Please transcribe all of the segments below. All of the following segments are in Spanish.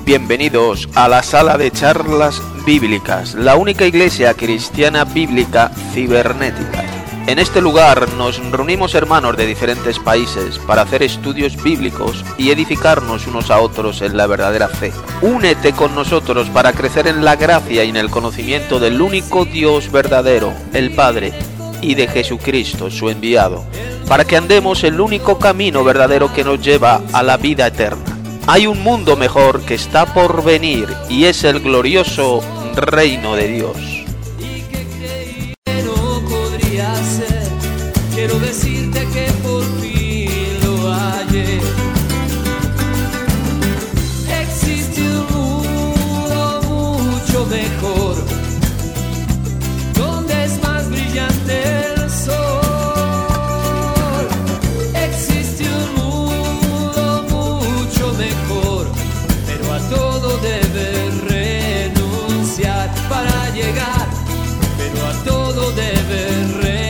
Bienvenidos a la sala de charlas bíblicas, la única iglesia cristiana bíblica cibernética. En este lugar nos reunimos hermanos de diferentes países para hacer estudios bíblicos y edificarnos unos a otros en la verdadera fe. Únete con nosotros para crecer en la gracia y en el conocimiento del único Dios verdadero, el Padre, y de Jesucristo, su enviado, para que andemos el único camino verdadero que nos lleva a la vida eterna. Hay un mundo mejor que está por venir y es el glorioso reino de Dios. Quiero decirte que por fin lo hallé. Existe un mundo mucho mejor, donde es más brillante el sol. Existe un mundo mucho mejor, pero a todo debes renunciar para llegar, pero a todo debes renunciar.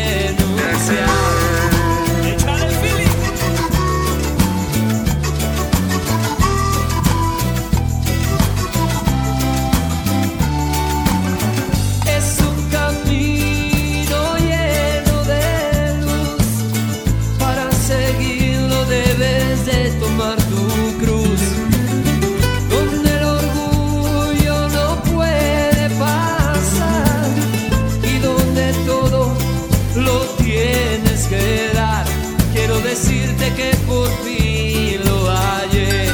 Decirte que por fin lo hallé.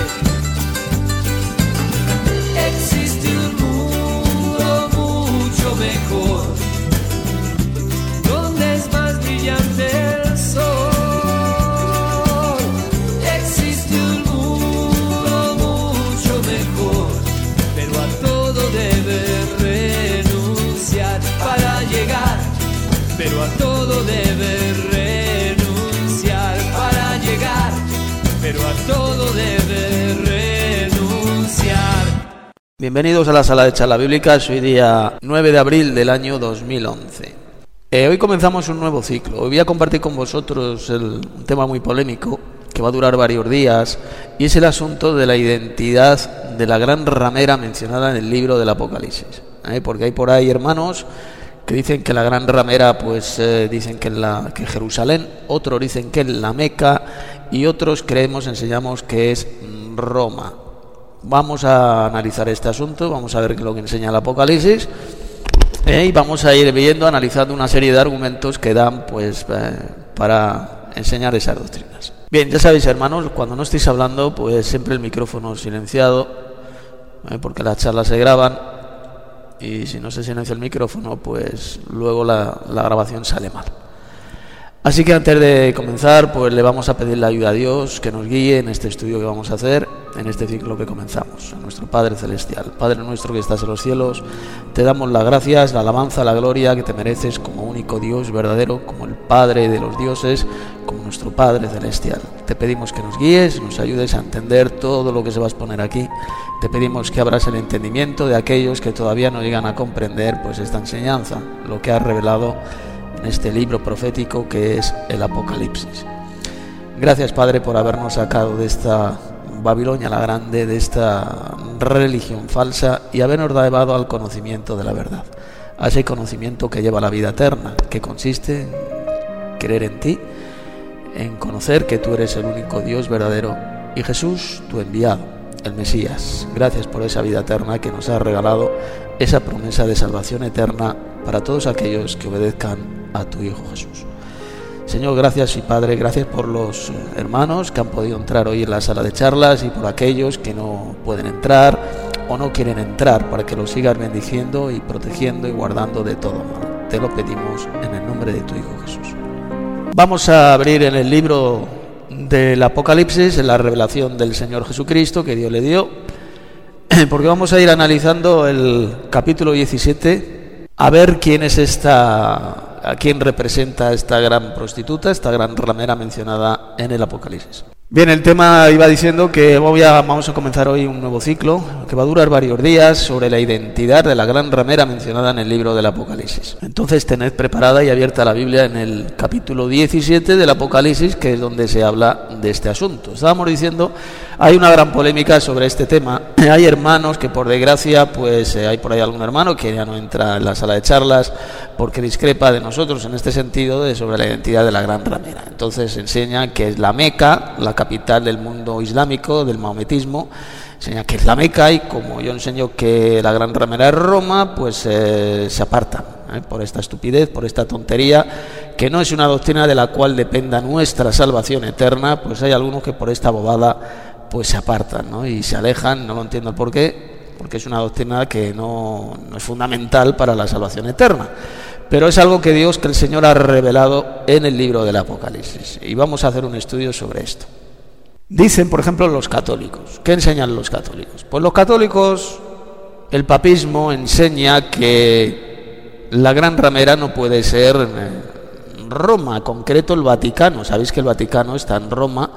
Existe un mundo mucho mejor, donde es más brillante el sol. Existe un mundo mucho mejor, pero a todo debes renunciar para llegar, pero a todo debes pero a todo debe renunciar. Bienvenidos a la sala de charla bíblica. Hoy día 9 de abril del año 2011. Hoy comenzamos un nuevo ciclo. Hoy voy a compartir con vosotros un tema muy polémico que va a durar varios días, y es el asunto de la identidad de la gran ramera mencionada en el libro del Apocalipsis. Porque hay por ahí hermanos que dicen que la gran ramera, pues dicen que en Jerusalén, otros dicen que en la Meca, y otros enseñamos que es Roma. Vamos a analizar este asunto, vamos a ver qué es lo que enseña el Apocalipsis, y vamos a ir analizando una serie de argumentos que dan pues para enseñar esas doctrinas. Bien, ya sabéis hermanos, cuando no estéis hablando, pues siempre el micrófono silenciado, porque las charlas se graban, y si no se silencia el micrófono, pues luego la grabación sale mal. Así que antes de comenzar, pues le vamos a pedir la ayuda a Dios que nos guíe en este estudio que vamos a hacer, en este ciclo que comenzamos. A nuestro Padre Celestial, Padre nuestro que estás en los cielos, te damos las gracias, la alabanza, la gloria que te mereces como único Dios verdadero, como el Padre de los dioses, como nuestro Padre Celestial. Te pedimos que nos guíes, nos ayudes a entender todo lo que se va a exponer aquí. Te pedimos que abras el entendimiento de aquellos que todavía no llegan a comprender pues esta enseñanza, lo que has revelado en este libro profético que es el Apocalipsis. Gracias, Padre, por habernos sacado de esta Babilonia la Grande, de esta religión falsa, y habernos llevado al conocimiento de la verdad, a ese conocimiento que lleva a la vida eterna, que consiste en creer en ti, en conocer que tú eres el único Dios verdadero y Jesús, tu enviado, el Mesías. Gracias por esa vida eterna que nos has regalado, esa promesa de salvación eterna para todos aquellos que obedezcan a tu Hijo Jesús. Señor, gracias, y Padre, gracias por los hermanos que han podido entrar hoy en la sala de charlas, y por aquellos que no pueden entrar o no quieren entrar, para que los sigas bendiciendo y protegiendo y guardando de todo mal. Te lo pedimos en el nombre de tu Hijo Jesús. Vamos a abrir en el libro del Apocalipsis, en la revelación del Señor Jesucristo que Dios le dio, porque vamos a ir analizando el capítulo 17, a ver quién es a quién representa esta gran prostituta, esta gran ramera mencionada en el Apocalipsis. Bien, el tema iba diciendo que vamos a comenzar hoy un nuevo ciclo que va a durar varios días sobre la identidad de la gran ramera mencionada en el libro del Apocalipsis. Entonces tened preparada y abierta la Biblia en el capítulo 17 del Apocalipsis, que es donde se habla de este asunto. Estábamos diciendo, hay una gran polémica sobre este tema. Hay hermanos que por desgracia, pues hay por ahí algún hermano que ya no entra en la sala de charlas porque discrepa de nosotros en este sentido sobre la identidad de la gran ramera. Entonces enseña que es la Meca, la capital del mundo islámico, del maometismo, enseña que es la Meca, y como yo enseño que la gran ramera es Roma, pues se apartan por esta estupidez, por esta tontería, que no es una doctrina de la cual dependa nuestra salvación eterna. Pues hay algunos que por esta bobada pues se apartan, ¿no? Y se alejan, no lo entiendo el por qué, porque es una doctrina que no es fundamental para la salvación eterna. Pero es algo que el Señor ha revelado en el libro del Apocalipsis, y vamos a hacer un estudio sobre esto. Dicen, por ejemplo, los católicos. ¿Qué enseñan los católicos? Pues los católicos, el papismo enseña que la gran ramera no puede ser Roma, en concreto el Vaticano. Sabéis que el Vaticano está en Roma.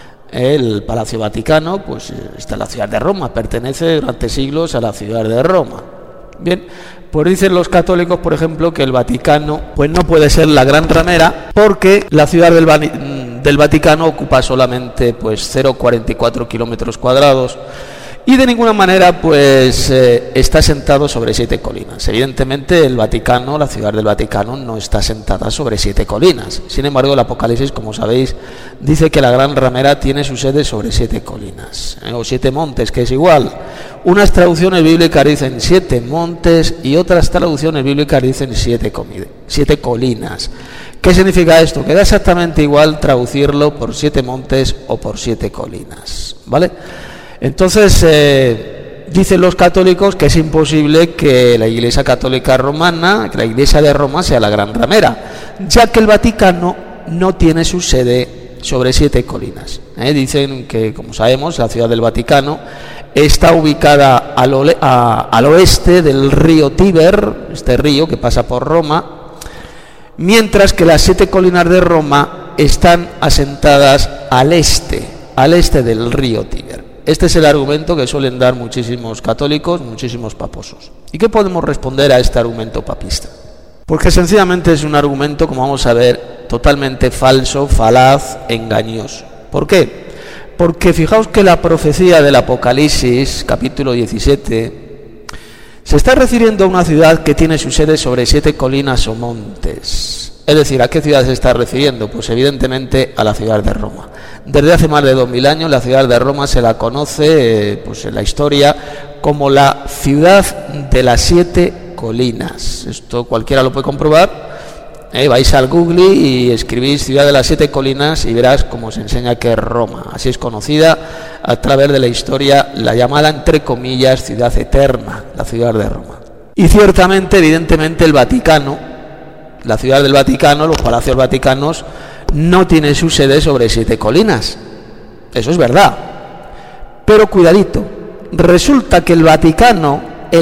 El Palacio Vaticano pues está en la ciudad de Roma, pertenece durante siglos a la ciudad de Roma. Bien, pues dicen los católicos, por ejemplo, que el Vaticano pues no puede ser la gran ramera porque la ciudad del Vaticano ocupa solamente pues 0,44 kilómetros cuadrados y de ninguna manera pues está sentado sobre 7 colinas. Evidentemente el Vaticano, la ciudad del Vaticano, no está sentada sobre 7 colinas. Sin embargo, el Apocalipsis, como sabéis, dice que la gran ramera tiene su sede sobre 7 colinas, o 7 montes, que es igual. Unas traducciones bíblicas dicen 7 montes y otras traducciones bíblicas dicen 7 colinas. ¿Qué significa esto? Que da exactamente igual traducirlo por 7 montes o por 7 colinas, ¿vale? Entonces, dicen los católicos que es imposible que la Iglesia Católica Romana, que la Iglesia de Roma sea la gran ramera, ya que el Vaticano no tiene su sede sobre 7 colinas. Dicen que, como sabemos, la ciudad del Vaticano está ubicada al oeste del río Tíber, este río que pasa por Roma, mientras que las 7 colinas de Roma están asentadas al este del río Tíber. Este es el argumento que suelen dar muchísimos católicos, muchísimos paposos. ¿Y qué podemos responder a este argumento papista? Porque sencillamente es un argumento, como vamos a ver, totalmente falso, falaz, engañoso. ¿Por qué? Porque fijaos que la profecía del Apocalipsis, capítulo 17, se está refiriendo a una ciudad que tiene su sede sobre 7 colinas o montes. Es decir, ¿a qué ciudad se está refiriendo? Pues evidentemente a la ciudad de Roma. Desde hace más de 2000 años la ciudad de Roma se la conoce pues en la historia como la ciudad de las 7 colinas. Esto cualquiera lo puede comprobar. Vais al Google y escribís ciudad de las 7 colinas y verás cómo se enseña que es Roma. Así es conocida a través de la historia, la llamada entre comillas ciudad eterna, la ciudad de Roma. Y ciertamente, evidentemente, el Vaticano, la ciudad del Vaticano, los palacios vaticanos, no tiene su sede sobre 7 colinas. Eso es verdad. Pero cuidadito, resulta que el Vaticano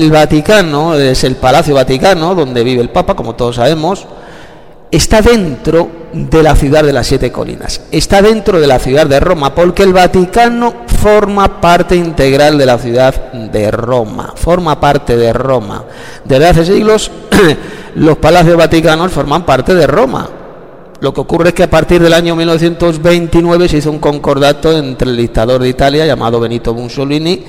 es el Palacio Vaticano, donde vive el Papa, como todos sabemos, está dentro de la ciudad de las 7 colinas, está dentro de la ciudad de Roma, porque el Vaticano forma parte integral de la ciudad de Roma, forma parte de Roma. Desde hace siglos los palacios vaticanos forman parte de Roma. Lo que ocurre es que a partir del año 1929 se hizo un concordato entre el dictador de Italia, llamado Benito Mussolini,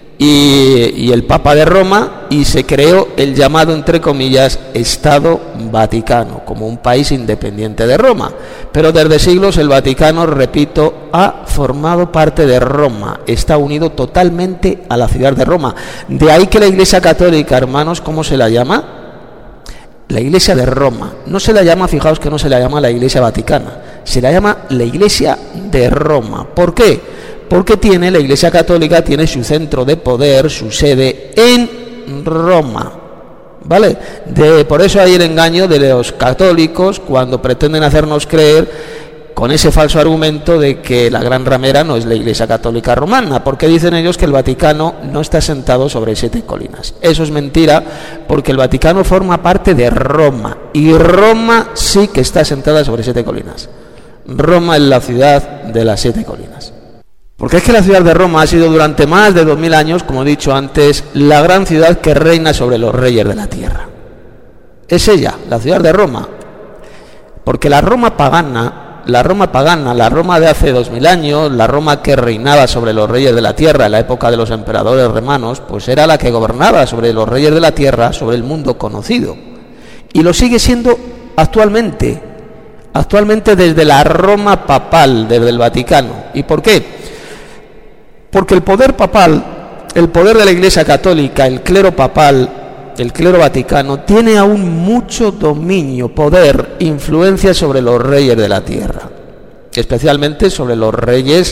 y el Papa de Roma, y se creó el llamado, entre comillas, Estado Vaticano, como un país independiente de Roma. Pero desde siglos el Vaticano, repito, ha formado parte de Roma, está unido totalmente a la ciudad de Roma. De ahí que la Iglesia Católica, hermanos, ¿cómo se la llama? La Iglesia de Roma. No se la llama, fijaos que no se la llama la Iglesia Vaticana, se la llama la Iglesia de Roma. ¿Por qué? Porque la Iglesia Católica tiene su centro de poder, su sede en Roma, ¿vale? Por eso hay el engaño de los católicos cuando pretenden hacernos creer con ese falso argumento de que la gran ramera no es la Iglesia Católica Romana, porque dicen ellos que el Vaticano no está sentado sobre 7 colinas. Eso es mentira, porque el Vaticano forma parte de Roma, y Roma sí que está sentada sobre 7 colinas. Roma es la ciudad de las 7 colinas. Porque es que la ciudad de Roma ha sido durante más de 2000 años, como he dicho antes, la gran ciudad que reina sobre los reyes de la tierra. Es ella, la ciudad de Roma. Porque la Roma pagana, la Roma de hace 2000 años, la Roma que reinaba sobre los reyes de la tierra en la época de los emperadores romanos, pues era la que gobernaba sobre los reyes de la tierra, sobre el mundo conocido. Y lo sigue siendo actualmente desde la Roma papal, desde el Vaticano. ¿Y por qué? Porque el poder papal, el poder de la Iglesia Católica, el clero papal, el clero vaticano, tiene aún mucho dominio, poder, influencia sobre los reyes de la tierra, especialmente sobre los reyes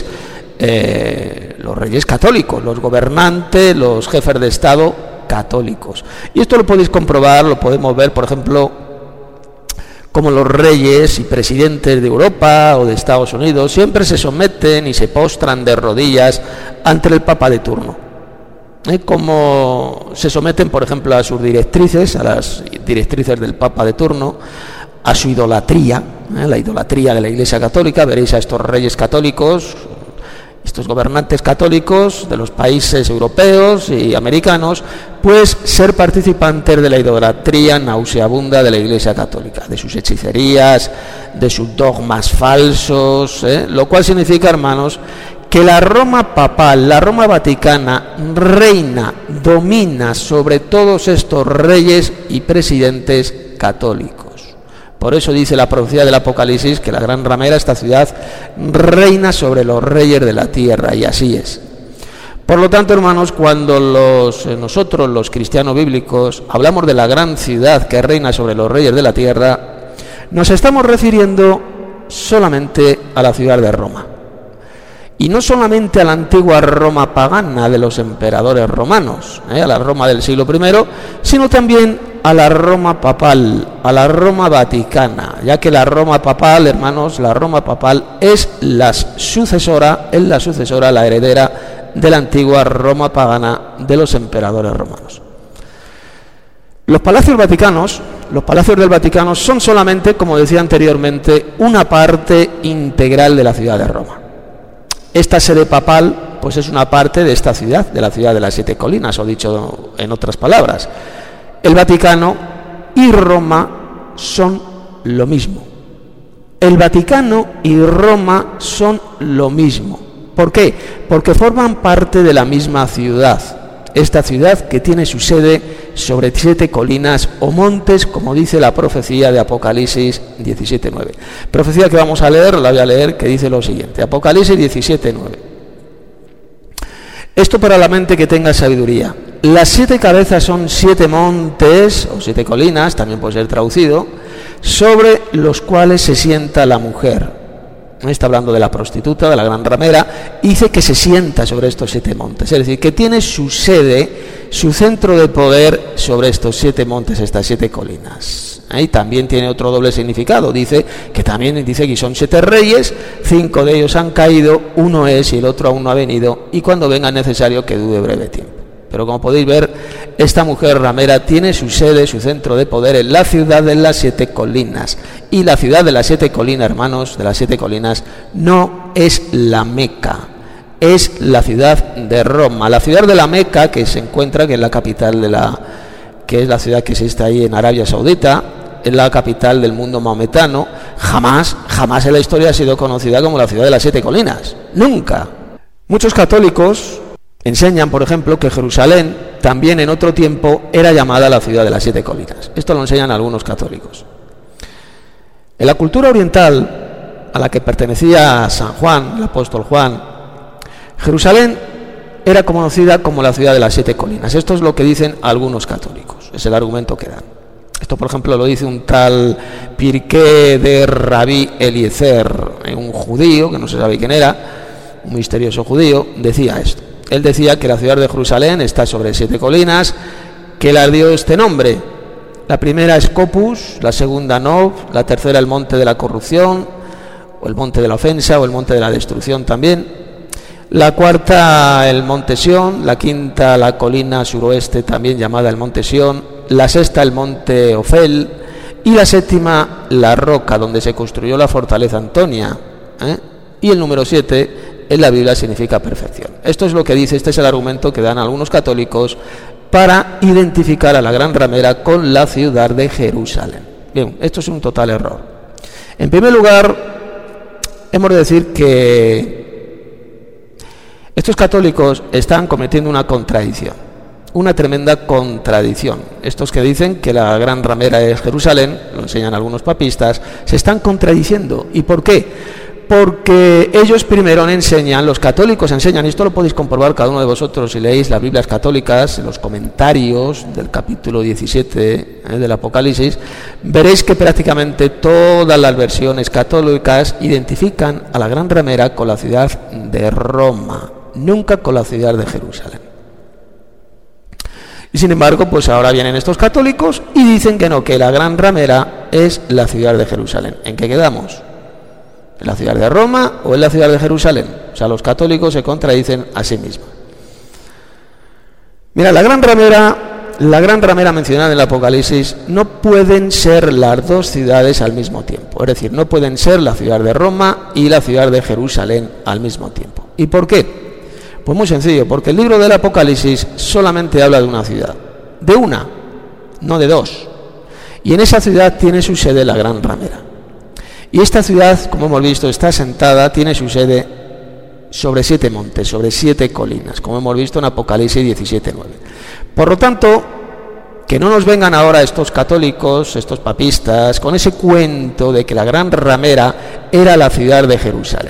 católicos, los gobernantes, los jefes de Estado católicos. Y esto lo podéis comprobar, lo podemos ver, por ejemplo, como los reyes y presidentes de Europa o de Estados Unidos siempre se someten y se postran de rodillas ante el Papa de turno. Como se someten, por ejemplo, a sus directrices, a las directrices del Papa de turno, a su idolatría, la idolatría de la Iglesia Católica. Veréis a estos reyes católicos, estos gobernantes católicos de los países europeos y americanos, pues ser participantes de la idolatría nauseabunda de la Iglesia Católica, de sus hechicerías, de sus dogmas falsos, lo cual significa, hermanos, que la Roma papal, la Roma vaticana, reina, domina sobre todos estos reyes y presidentes católicos. Por eso dice la profecía del Apocalipsis que la gran ramera, esta ciudad, reina sobre los reyes de la tierra, y así es. Por lo tanto, hermanos, cuando nosotros, los cristianos bíblicos, hablamos de la gran ciudad que reina sobre los reyes de la tierra, nos estamos refiriendo solamente a la ciudad de Roma. Y no solamente a la antigua Roma pagana de los emperadores romanos, a la Roma del siglo I, sino también a la Roma papal, a la Roma vaticana, ya que la Roma papal, hermanos, la Roma papal es la sucesora, la heredera de la antigua Roma pagana de los emperadores romanos. Los palacios del Vaticano son solamente, como decía anteriormente, una parte integral de la ciudad de Roma. Esta sede papal, pues es una parte de esta ciudad, de la ciudad de las 7 colinas, o dicho en otras palabras. El Vaticano y Roma son lo mismo. El Vaticano y Roma son lo mismo. ¿Por qué? Porque forman parte de la misma ciudad. Esta ciudad que tiene su sede sobre 7 colinas o montes, como dice la profecía de Apocalipsis 17:9. Profecía que vamos a leer, la voy a leer, que dice lo siguiente. Apocalipsis 17:9. Esto para la mente que tenga sabiduría. Las 7 cabezas son 7 montes, o 7 colinas, también puede ser traducido, sobre los cuales se sienta la mujer. Está hablando de la prostituta, de la gran ramera, y dice que se sienta sobre estos 7 montes, es decir, que tiene su sede, su centro de poder sobre estos 7 montes, estas 7 colinas. Ahí también tiene otro doble significado, dice que son 7 reyes, 5 de ellos han caído, uno es y el otro aún no ha venido, y cuando venga es necesario que dure breve tiempo. Pero como podéis ver, esta mujer ramera tiene su sede, su centro de poder en la ciudad de las 7 colinas. Y la ciudad de las 7 colinas, hermanos, de las 7 colinas, no es la Meca, es la ciudad de Roma. La ciudad de la Meca, que se encuentra, que es la capital que es la ciudad que existe ahí en Arabia Saudita, es la capital del mundo maometano, jamás en la historia ha sido conocida como la ciudad de las 7 colinas. Nunca. Muchos católicos enseñan, por ejemplo, que Jerusalén también en otro tiempo era llamada la ciudad de las 7 colinas. Esto lo enseñan algunos católicos. En la cultura oriental a la que pertenecía San Juan, el apóstol Juan, Jerusalén era conocida como la ciudad de las 7 colinas. Esto es lo que dicen algunos católicos, es el argumento que dan. Esto, por ejemplo, lo dice un tal Pirkei de Rabí Eliezer, un judío, que no se sabe quién era, un misterioso judío, decía esto. Él decía que la ciudad de Jerusalén está sobre 7 colinas, que le dio este nombre. La primera es Scopus, la segunda Nov, la tercera el monte de la corrupción, o el monte de la ofensa, o el monte de la destrucción también. La cuarta el monte Sión, la quinta la colina suroeste también llamada el monte Sión, la sexta el monte Ofel, y la séptima la roca donde se construyó la fortaleza Antonia. Y el número 7 en la Biblia significa perfección. Esto es lo que dice, este es el argumento que dan algunos católicos para identificar a la gran ramera con la ciudad de Jerusalén. Bien, esto es un total error. En primer lugar, hemos de decir que estos católicos están cometiendo una contradicción, una tremenda contradicción. Estos que dicen que la gran ramera es Jerusalén, lo enseñan algunos papistas, se están contradiciendo. ¿Y por qué? Porque ellos primero enseñan, los católicos enseñan, y esto lo podéis comprobar cada uno de vosotros si leéis las Biblias católicas, en los comentarios del capítulo 17 del Apocalipsis, veréis que prácticamente todas las versiones católicas identifican a la gran ramera con la ciudad de Roma, nunca con la ciudad de Jerusalén. Y sin embargo, pues ahora vienen estos católicos y dicen que no, que la gran ramera es la ciudad de Jerusalén. ¿En qué quedamos? ¿En la ciudad de Roma o en la ciudad de Jerusalén? O sea, los católicos se contradicen a sí mismos. Mira, la gran ramera mencionada en el Apocalipsis no pueden ser las dos ciudades al mismo tiempo. Es decir, no pueden ser la ciudad de Roma y la ciudad de Jerusalén al mismo tiempo. ¿Y por qué? Pues muy sencillo, porque el libro del Apocalipsis solamente habla de una ciudad. De una, no de dos. Y en esa ciudad tiene su sede la gran ramera. Y esta ciudad, como hemos visto, está asentada, tiene su sede sobre 7 montes, sobre 7 colinas, como hemos visto en Apocalipsis 17:9. Por lo tanto, que no nos vengan ahora estos católicos, estos papistas, con ese cuento de que la gran ramera era la ciudad de Jerusalén,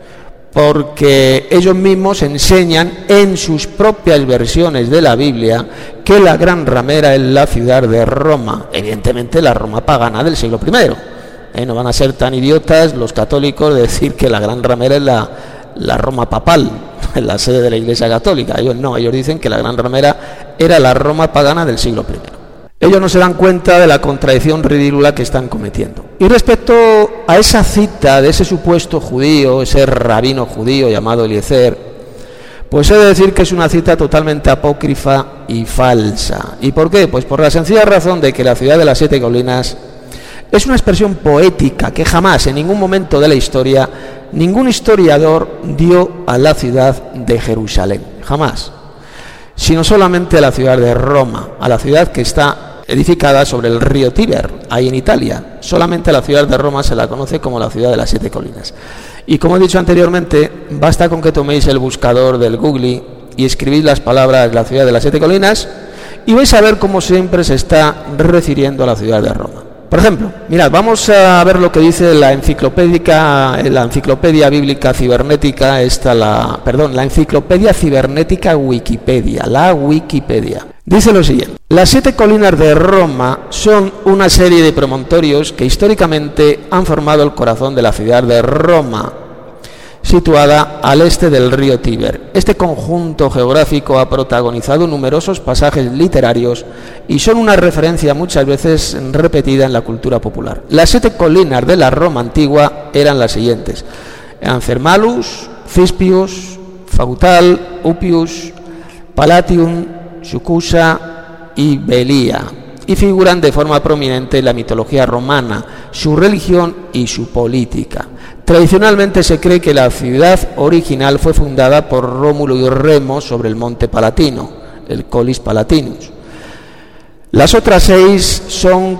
porque ellos mismos enseñan en sus propias versiones de la Biblia que la gran ramera es la ciudad de Roma, evidentemente la Roma pagana del siglo I. No van a ser tan idiotas los católicos de decir que la gran ramera es la Roma papal, la sede de la Iglesia Católica. Ellos no, ellos dicen que la gran ramera era la Roma pagana del siglo I. Ellos no se dan cuenta de la contradicción ridícula que están cometiendo. Y respecto a esa cita de ese supuesto judío, ese rabino judío llamado Eliezer, pues he de decir que es una cita totalmente apócrifa y falsa. ¿Y por qué? Pues por la sencilla razón de que la ciudad de las 7 colinas es una expresión poética que jamás, en ningún momento de la historia, ningún historiador dio a la ciudad de Jerusalén, jamás, sino solamente a la ciudad de Roma, a la ciudad que está edificada sobre el río Tíber, ahí en Italia. Solamente a la ciudad de Roma se la conoce como la ciudad de las 7 colinas. Y como he dicho anteriormente, basta con que toméis el buscador del Google y escribís las palabras la ciudad de las 7 colinas y vais a ver cómo siempre se está refiriendo a la ciudad de Roma. Por ejemplo, mirad, vamos a ver lo que dice la enciclopedia bíblica cibernética, la enciclopedia cibernética Wikipedia, la Wikipedia. Dice lo siguiente: las 7 colinas de Roma son una serie de promontorios que históricamente han formado el corazón de la ciudad de Roma, situada al este del río Tíber. Este conjunto geográfico ha protagonizado numerosos pasajes literarios y son una referencia muchas veces repetida en la cultura popular. Las 7 colinas de la Roma antigua eran las siguientes: Anfermalus, Cispius, Fautal, Upius, Palatium, Sucusa y Belia, y figuran de forma prominente en la mitología romana, su religión y su política. Tradicionalmente se cree que la ciudad original fue fundada por Rómulo y Remo sobre el monte Palatino, el Colis Palatinus. Las otras 6 son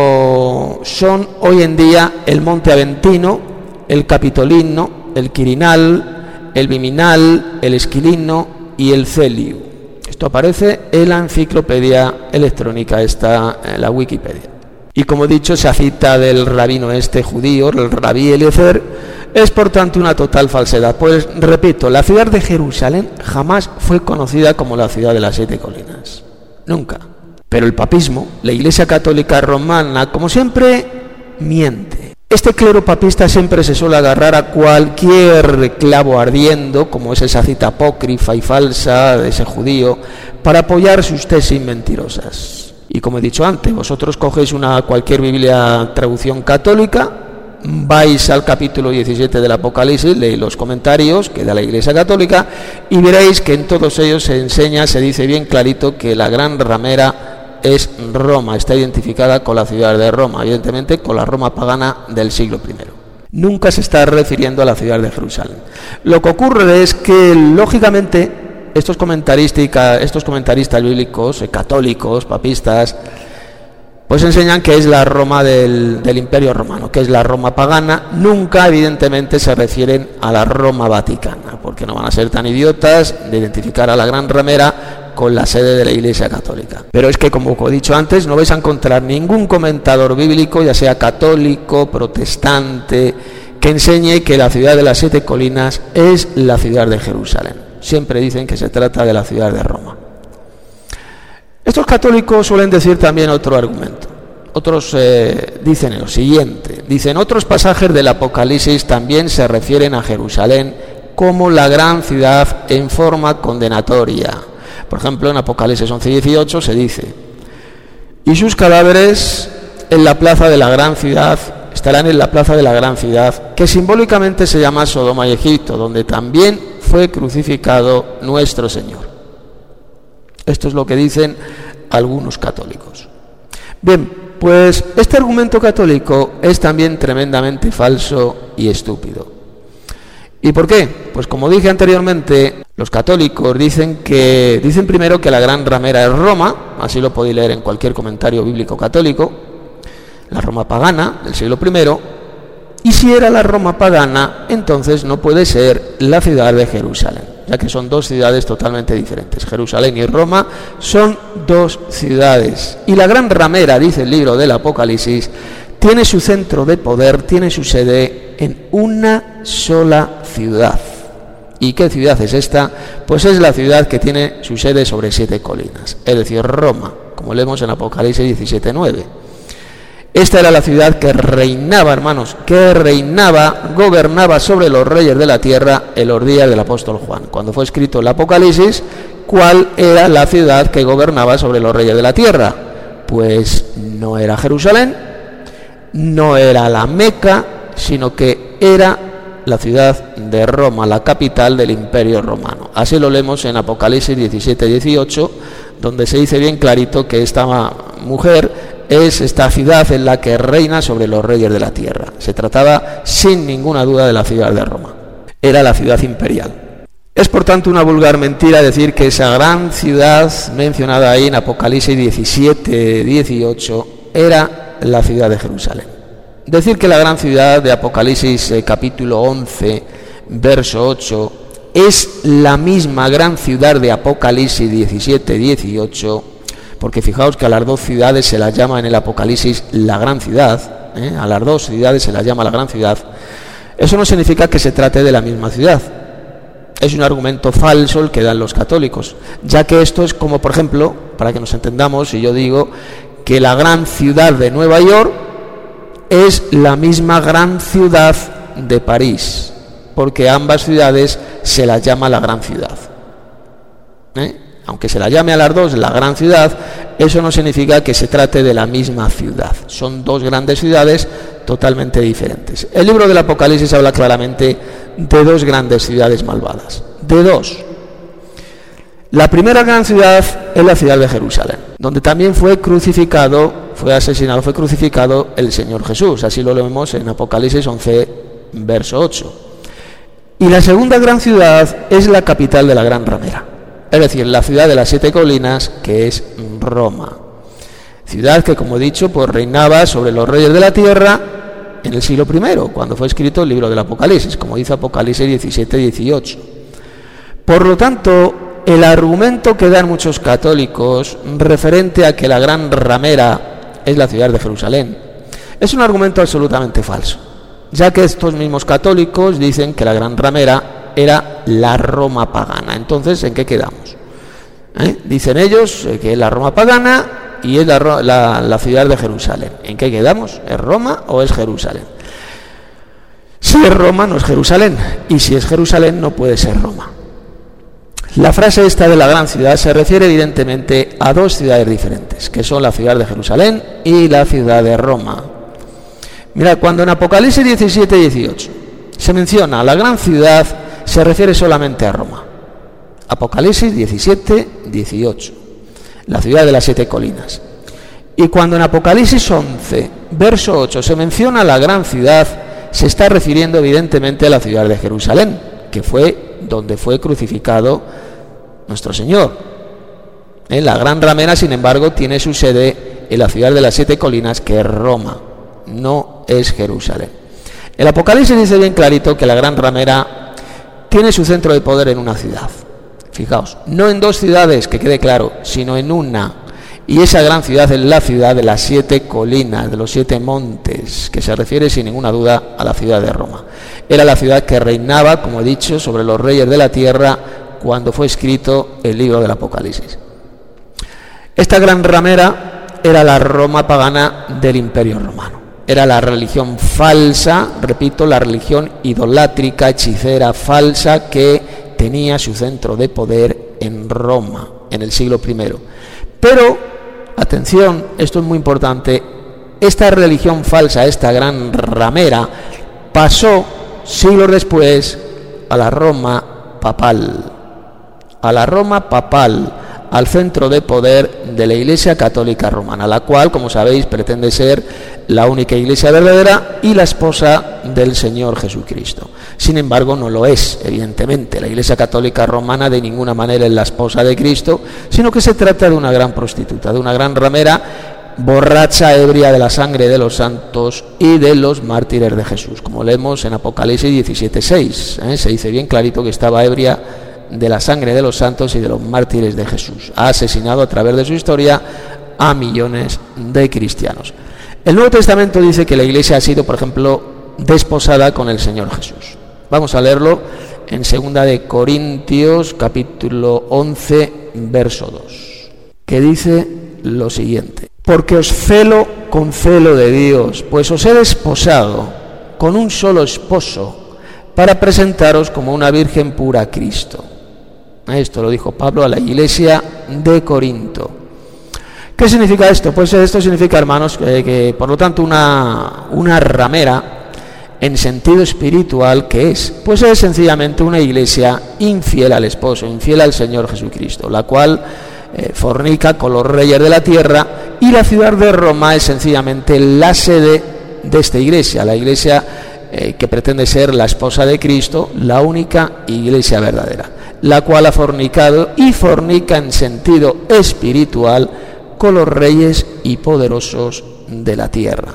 hoy en día el monte Aventino, el Capitolino, el Quirinal, el Viminal, el Esquilino y el Celiu. Esto aparece en la enciclopedia electrónica, está en la Wikipedia. Y como he dicho, esa cita del rabino judío, el rabí Eliezer, es por tanto una total falsedad. Pues repito, la ciudad de Jerusalén jamás fue conocida como la ciudad de las 7 colinas. Nunca. Pero el papismo, la Iglesia Católica Romana, como siempre, miente. Este clero papista siempre se suele agarrar a cualquier clavo ardiendo, como es esa cita apócrifa y falsa de ese judío, para apoyar sus tesis mentirosas. Y como he dicho antes, vosotros cogéis cualquier Biblia traducción católica, vais al capítulo 17 del Apocalipsis, leéis los comentarios que da la Iglesia Católica y veréis que en todos ellos se dice bien clarito que la gran ramera es Roma, está identificada con la ciudad de Roma, evidentemente con la Roma pagana del siglo I. Nunca se está refiriendo a la ciudad de Jerusalén. Lo que ocurre es que, lógicamente, estos comentaristas bíblicos, católicos, papistas, pues enseñan que es la Roma del Imperio Romano, que es la Roma pagana. Nunca, evidentemente, se refieren a la Roma vaticana, porque no van a ser tan idiotas de identificar a la Gran Ramera con la sede de la Iglesia Católica. Pero es que, como he dicho antes, no vais a encontrar ningún comentador bíblico, ya sea católico, protestante, que enseñe que la ciudad de las 7 colinas es la ciudad de Jerusalén. Siempre dicen que se trata de la ciudad de Roma. Estos católicos suelen decir también otro argumento. Otros dicen lo siguiente. Dicen, otros pasajes del Apocalipsis también se refieren a Jerusalén como la gran ciudad en forma condenatoria. Por ejemplo, en Apocalipsis 11:18 se dice: y sus cadáveres en la plaza de la gran ciudad, estarán en la plaza de la gran ciudad, que simbólicamente se llama Sodoma y Egipto, donde también fue crucificado nuestro Señor. Esto es lo que dicen algunos católicos. Bien, pues este argumento católico es también tremendamente falso y estúpido. ¿Y por qué? Pues como dije anteriormente, los católicos dicen primero que la Gran Ramera es Roma, así lo podéis leer en cualquier comentario bíblico católico, la Roma pagana del siglo I, y si era la Roma pagana, entonces no puede ser la ciudad de Jerusalén, ya que son dos ciudades totalmente diferentes. Jerusalén y Roma son dos ciudades, y la Gran Ramera, dice el libro del Apocalipsis, tiene su centro de poder, tiene su sede en una sola ciudad. ¿Y qué ciudad es esta? Pues es la ciudad que tiene su sede sobre 7 colinas, es decir, Roma, como leemos en Apocalipsis 17:9. Esta era la ciudad que reinaba, hermanos, gobernaba sobre los reyes de la tierra en los días del apóstol Juan. Cuando fue escrito el Apocalipsis, ¿cuál era la ciudad que gobernaba sobre los reyes de la tierra? Pues no era Jerusalén, no era la Meca, sino que era la ciudad de Roma, la capital del Imperio Romano. Así lo leemos en Apocalipsis 17:18, donde se dice bien clarito que esta mujer es esta ciudad en la que reina sobre los reyes de la tierra. Se trataba sin ninguna duda de la ciudad de Roma. Era la ciudad imperial. Es por tanto una vulgar mentira decir que esa gran ciudad mencionada ahí en Apocalipsis 17:18 era la ciudad de Jerusalén. Decir que la gran ciudad de Apocalipsis capítulo 11, verso 8, es la misma gran ciudad de Apocalipsis 17:18, porque fijaos que a las dos ciudades se las llama en el Apocalipsis la gran ciudad, a las dos ciudades se las llama la gran ciudad. Eso no significa que se trate de la misma ciudad. Es un argumento falso el que dan los católicos, ya que esto es como, por ejemplo, para que nos entendamos, si yo digo que la gran ciudad de Nueva York es la misma gran ciudad de París, porque a ambas ciudades se las llama la gran ciudad. Aunque se la llame a las dos la gran ciudad, eso no significa que se trate de la misma ciudad. Son dos grandes ciudades totalmente diferentes. El libro del Apocalipsis habla claramente de dos grandes ciudades malvadas. De dos. La primera gran ciudad es la ciudad de Jerusalén, donde también fue crucificado el Señor Jesús. Así lo leemos en Apocalipsis 11, verso 8. Y la segunda gran ciudad es la capital de la Gran Ramera, es decir, la ciudad de las 7 colinas, que es Roma. Ciudad que, como he dicho, pues reinaba sobre los reyes de la tierra en el siglo I, cuando fue escrito el libro del Apocalipsis, como dice Apocalipsis 17:18. Por lo tanto, el argumento que dan muchos católicos referente a que la Gran Ramera es la ciudad de Jerusalén es un argumento absolutamente falso, ya que estos mismos católicos dicen que la Gran Ramera era la Roma pagana. Entonces, ¿en qué quedamos? Dicen ellos que es la Roma pagana y es la ciudad de Jerusalén. ¿En qué quedamos? ¿Es Roma o es Jerusalén? Si es Roma, no es Jerusalén, y si es Jerusalén, no puede ser Roma. La frase esta de la gran ciudad se refiere evidentemente a dos ciudades diferentes, que son la ciudad de Jerusalén y la ciudad de Roma. Mirad, cuando en Apocalipsis 17:18 se menciona la gran ciudad, se refiere solamente a Roma. Apocalipsis 17:18, la ciudad de las 7 colinas. Y cuando en Apocalipsis 11, verso 8, se menciona la gran ciudad, se está refiriendo evidentemente a la ciudad de Jerusalén, que fue donde fue crucificado nuestro Señor. La gran ramera, sin embargo, tiene su sede en la ciudad de las 7 colinas, que es Roma, no es Jerusalén. El Apocalipsis dice bien clarito que la gran ramera tiene su centro de poder en una ciudad. Fijaos, no en 2 ciudades, que quede claro, sino en una. Y esa gran ciudad es la ciudad de las 7 colinas, de los 7 montes, que se refiere sin ninguna duda a la ciudad de Roma. Era la ciudad que reinaba, como he dicho, sobre los reyes de la tierra cuando fue escrito el libro del Apocalipsis. Esta gran ramera era la Roma pagana del Imperio Romano. Era la religión falsa, repito, la religión idolátrica, hechicera, falsa, que tenía su centro de poder en Roma, en el siglo I. Pero, atención, esto es muy importante, esta religión falsa, esta gran ramera, pasó siglos después a la Roma papal. A la Roma papal, al centro de poder de la Iglesia Católica Romana, la cual, como sabéis, pretende ser la única Iglesia verdadera y la esposa del Señor Jesucristo. Sin embargo, no lo es, evidentemente. La Iglesia Católica Romana de ninguna manera es la esposa de Cristo, sino que se trata de una gran prostituta, de una gran ramera, borracha, ebria de la sangre de los santos y de los mártires de Jesús, como leemos en Apocalipsis 17:6. Se dice bien clarito que estaba ebria de la sangre de los santos y de los mártires de Jesús. Ha asesinado a través de su historia a millones de cristianos. El Nuevo Testamento dice que la Iglesia ha sido, por ejemplo, desposada con el Señor Jesús. Vamos a leerlo en 2 de Corintios, capítulo 11, verso 2, que dice lo siguiente: porque os celo con celo de Dios, pues os he desposado con un solo esposo, para presentaros como una virgen pura a Cristo. Esto lo dijo Pablo a la iglesia de Corinto. ¿Qué significa esto? Pues esto significa, hermanos, que por lo tanto una ramera en sentido espiritual, ¿qué es? Pues es sencillamente una iglesia infiel al esposo, infiel al Señor Jesucristo, la cual fornica con los reyes de la tierra, y la ciudad de Roma es sencillamente la sede de esta iglesia, la iglesia que pretende ser la esposa de Cristo, la única iglesia verdadera, la cual ha fornicado y fornica en sentido espiritual con los reyes y poderosos de la tierra.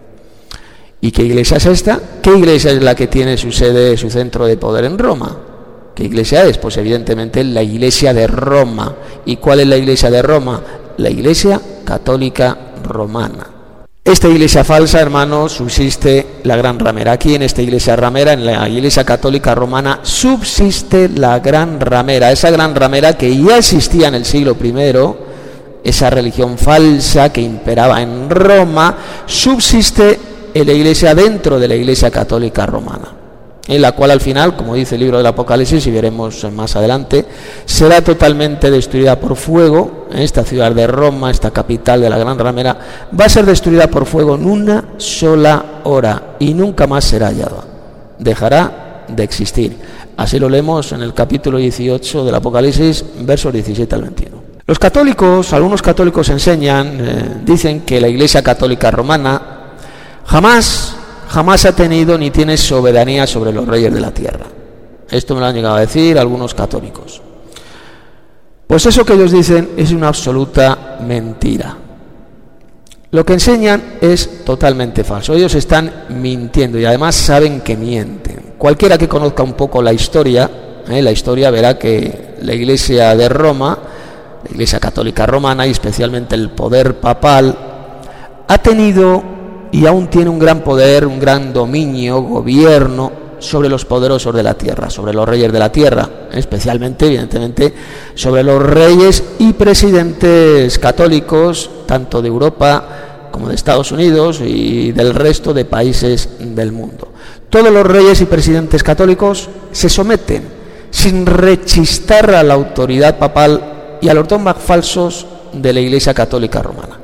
¿Y qué iglesia es esta? ¿Qué iglesia es la que tiene su sede, su centro de poder en Roma? ¿Qué iglesia es? Pues evidentemente la iglesia de Roma. ¿Y cuál es la iglesia de Roma? La iglesia católica romana. Esta iglesia falsa, hermanos, subsiste la gran ramera. Aquí en esta iglesia ramera, en la iglesia católica romana, subsiste la gran ramera. Esa gran ramera que ya existía en el siglo I, esa religión falsa que imperaba en Roma, subsiste en la iglesia, dentro de la iglesia católica romana, en la cual al final, como dice el libro del Apocalipsis, y veremos más adelante, será totalmente destruida por fuego. Esta ciudad de Roma, esta capital de la gran ramera, va a ser destruida por fuego en una sola hora y nunca más será hallada. Dejará de existir. Así lo leemos en el capítulo 18 del Apocalipsis, versos 17 al 21. Los católicos, algunos católicos enseñan, dicen que la iglesia católica romana jamás ha tenido ni tiene soberanía sobre los reyes de la tierra. Esto me lo han llegado a decir algunos católicos. Pues eso que ellos dicen es una absoluta mentira. Lo que enseñan es totalmente falso. Ellos están mintiendo y además saben que mienten. Cualquiera que conozca un poco la historia verá que la iglesia de Roma, la iglesia católica romana y especialmente el poder papal, ha tenido y aún tiene un gran poder, un gran dominio, gobierno sobre los poderosos de la tierra, sobre los reyes de la tierra, especialmente, evidentemente, sobre los reyes y presidentes católicos, tanto de Europa como de Estados Unidos y del resto de países del mundo. Todos los reyes y presidentes católicos se someten sin rechistar a la autoridad papal y a los dogmas falsos de la Iglesia Católica Romana,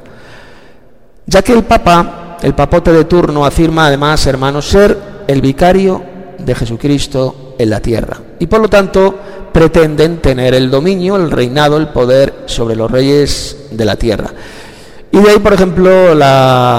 ya que el papote de turno afirma además, hermanos, ser el vicario de Jesucristo en la tierra y por lo tanto pretenden tener el dominio, el reinado, el poder sobre los reyes de la tierra. Y de ahí, por ejemplo, la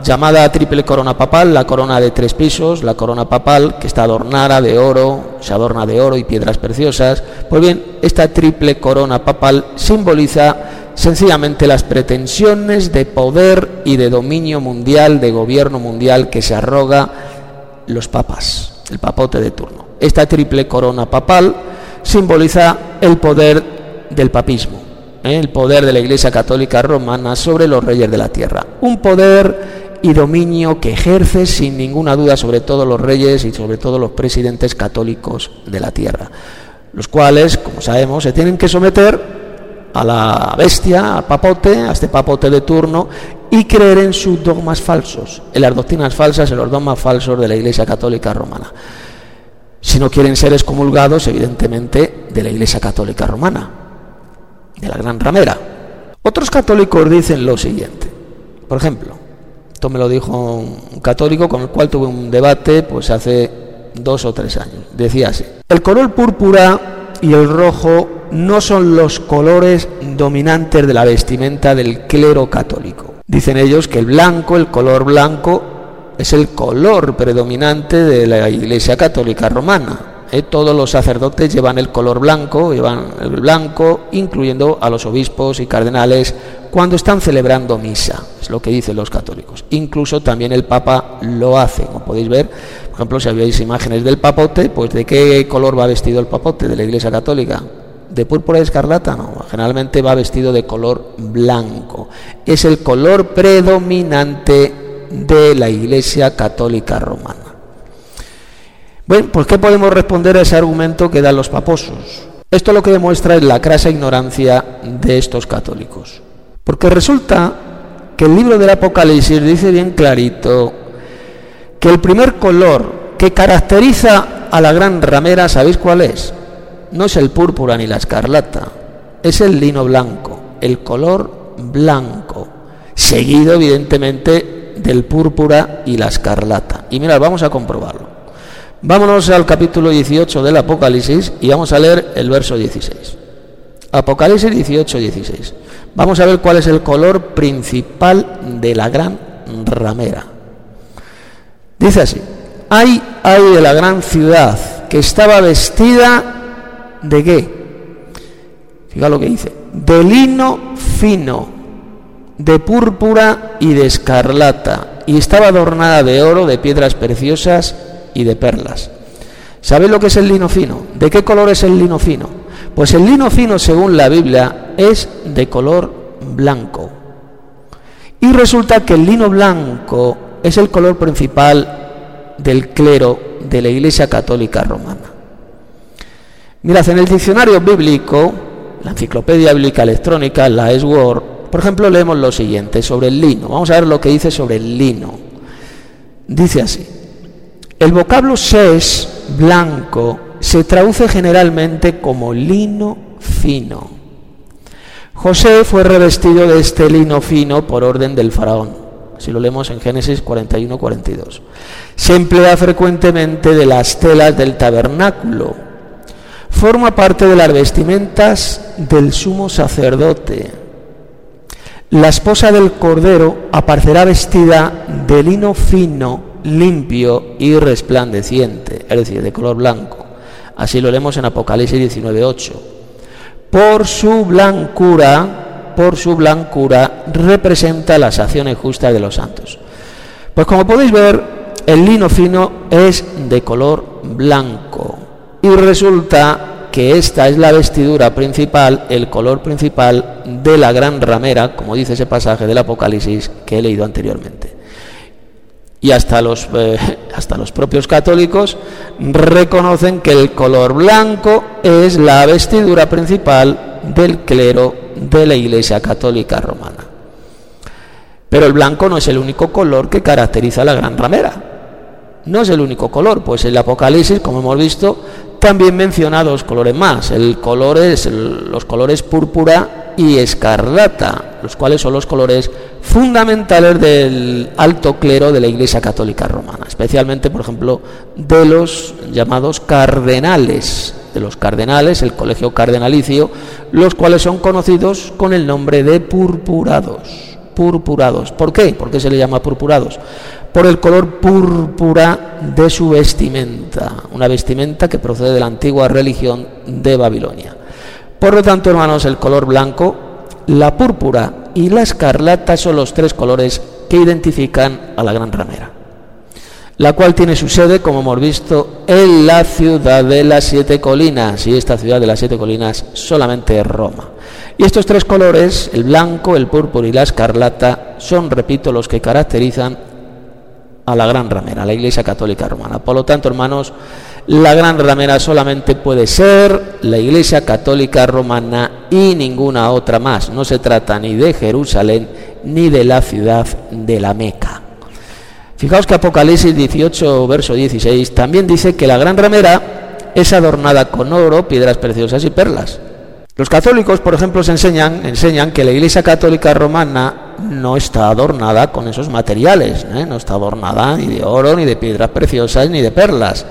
llamada triple corona papal, la corona de 3 pisos, la corona papal que está adornada de oro, se adorna de oro y piedras preciosas. Pues bien, esta triple corona papal simboliza sencillamente las pretensiones de poder y de dominio mundial, de gobierno mundial que se arroga los papas, el papote de turno. Esta triple corona papal simboliza el poder del papismo, el poder de la Iglesia Católica Romana sobre los reyes de la tierra. Un poder y dominio que ejerce sin ninguna duda sobre todos los reyes y sobre todos los presidentes católicos de la tierra, los cuales, como sabemos, se tienen que someter a la bestia, al papote, a este papote de turno, y creer en sus dogmas falsos, en las doctrinas falsas, en los dogmas falsos de la Iglesia Católica Romana. Si no quieren ser excomulgados, evidentemente, de la Iglesia Católica Romana, de la Gran Ramera. Otros católicos dicen lo siguiente. Por ejemplo, esto me lo dijo un católico con el cual tuve un debate pues hace 2 o 3 años. Decía así: el color púrpura y el rojo no son los colores dominantes de la vestimenta del clero católico. Dicen ellos que el blanco, el color blanco, es el color predominante de la Iglesia Católica Romana. Todos los sacerdotes llevan el color blanco, incluyendo a los obispos y cardenales cuando están celebrando misa, es lo que dicen los católicos. Incluso también el Papa lo hace, como podéis ver. Por ejemplo, si habéis imágenes del papote, pues ¿de qué color va vestido el papote de la Iglesia Católica? ¿De púrpura y escarlata? No, generalmente va vestido de color blanco. Es el color predominante de la Iglesia Católica Romana. Bueno, pues ¿qué podemos responder a ese argumento que dan los paposos? Esto lo que demuestra es la crasa ignorancia de estos católicos. Porque resulta que el libro del Apocalipsis dice bien clarito que el primer color que caracteriza a la Gran Ramera, ¿sabéis cuál es? No es el púrpura ni la escarlata, es el lino blanco, el color blanco, seguido evidentemente del púrpura y la escarlata. Y mirad, vamos a comprobarlo. Vámonos al capítulo 18 del Apocalipsis y vamos a leer el verso 16. Apocalipsis 18, 16. Vamos a ver cuál es el color principal de la Gran Ramera. Dice así: ay de la gran ciudad, que estaba vestida ¿de qué? Fíjate lo que dice: de lino fino, de púrpura y de escarlata, y estaba adornada de oro, de piedras preciosas y de perlas. ¿Sabéis lo que es el lino fino? ¿De qué color es el lino fino? Pues el lino fino, según la Biblia, es de color blanco. Y resulta que el lino blanco es el color principal del clero de la Iglesia Católica Romana. Mirad, en el diccionario bíblico, la enciclopedia bíblica electrónica, la S-Word, por ejemplo, leemos lo siguiente sobre el lino. Vamos a ver lo que dice sobre el lino. Dice así: el vocablo ses, blanco, se traduce generalmente como lino fino. José fue revestido de este lino fino por orden del faraón. Así lo leemos en Génesis 41-42. Se emplea frecuentemente de las telas del tabernáculo. Forma parte de las vestimentas del sumo sacerdote. La esposa del Cordero aparecerá vestida de lino fino, limpio y resplandeciente, es decir, de color blanco. Así lo leemos en Apocalipsis 19:8. Por su blancura representa las acciones justas de los santos. Pues como podéis ver, el lino fino es de color blanco y resulta que esta es la vestidura principal, el color principal de la Gran Ramera, como dice ese pasaje del Apocalipsis que he leído anteriormente. Y hasta los propios católicos reconocen que el color blanco es la vestidura principal del clero de la Iglesia Católica Romana. Pero el blanco no es el único color que caracteriza a la Gran Ramera. No es el único color, pues el Apocalipsis, como hemos visto, también menciona 2 colores más. Los colores púrpura y escarlata, los cuales son los colores fundamentales del alto clero de la Iglesia Católica Romana, especialmente, por ejemplo, de los llamados cardenales, el colegio cardenalicio, los cuales son conocidos con el nombre de purpurados. purpurados. ¿Por qué? ¿Por qué se le llama purpurados? Por el color púrpura de su vestimenta, una vestimenta que procede de la antigua religión de Babilonia. Por lo tanto, hermanos, el color blanco, la púrpura y la escarlata son los tres colores que identifican a la gran ramera, la cual tiene su sede, como hemos visto, en la ciudad de las 7 colinas, y esta ciudad de las 7 colinas solamente es Roma. Y estos tres colores, el blanco, el púrpura y la escarlata, son, repito, los que caracterizan a la gran ramera, a la Iglesia Católica Romana. Por lo tanto, hermanos, la gran ramera solamente puede ser la Iglesia Católica Romana y ninguna otra más. No se trata ni de Jerusalén ni de la ciudad de la Meca. Fijaos que Apocalipsis 18, verso 16, también dice que la gran ramera es adornada con oro, piedras preciosas y perlas. Los católicos, por ejemplo, enseñan que la Iglesia Católica Romana no está adornada con esos materiales, no está adornada ni de oro, ni de piedras preciosas, ni de perlas.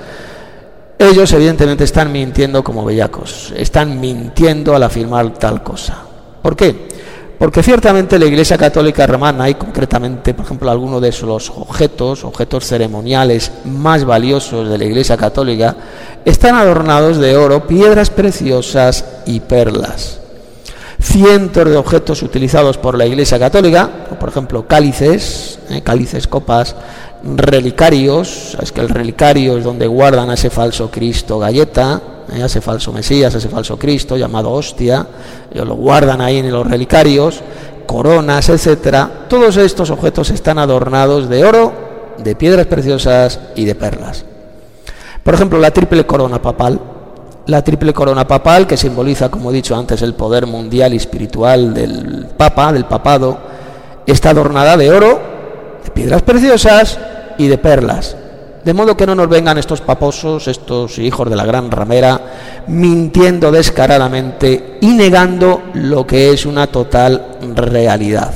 Ellos evidentemente están mintiendo como bellacos, están mintiendo al afirmar tal cosa. ¿Por qué? Porque ciertamente la Iglesia Católica Romana, y concretamente, por ejemplo, algunos de los objetos ceremoniales más valiosos de la Iglesia Católica, están adornados de oro, piedras preciosas y perlas. Cientos de objetos utilizados por la Iglesia Católica, por ejemplo, cálices, copas, relicarios. Sabes que el relicario es donde guardan a ese falso Cristo galleta, a ese falso Mesías, a ese falso Cristo llamado hostia. Ellos lo guardan ahí en los relicarios, coronas, etcétera. Todos estos objetos están adornados de oro, de piedras preciosas y de perlas. Por ejemplo, la triple corona papal. La triple corona papal, que simboliza, como he dicho antes, el poder mundial y espiritual del Papa, del papado, está adornada de oro, de piedras preciosas y de perlas. De modo que no nos vengan estos paposos, estos hijos de la gran ramera, mintiendo descaradamente y negando lo que es una total realidad.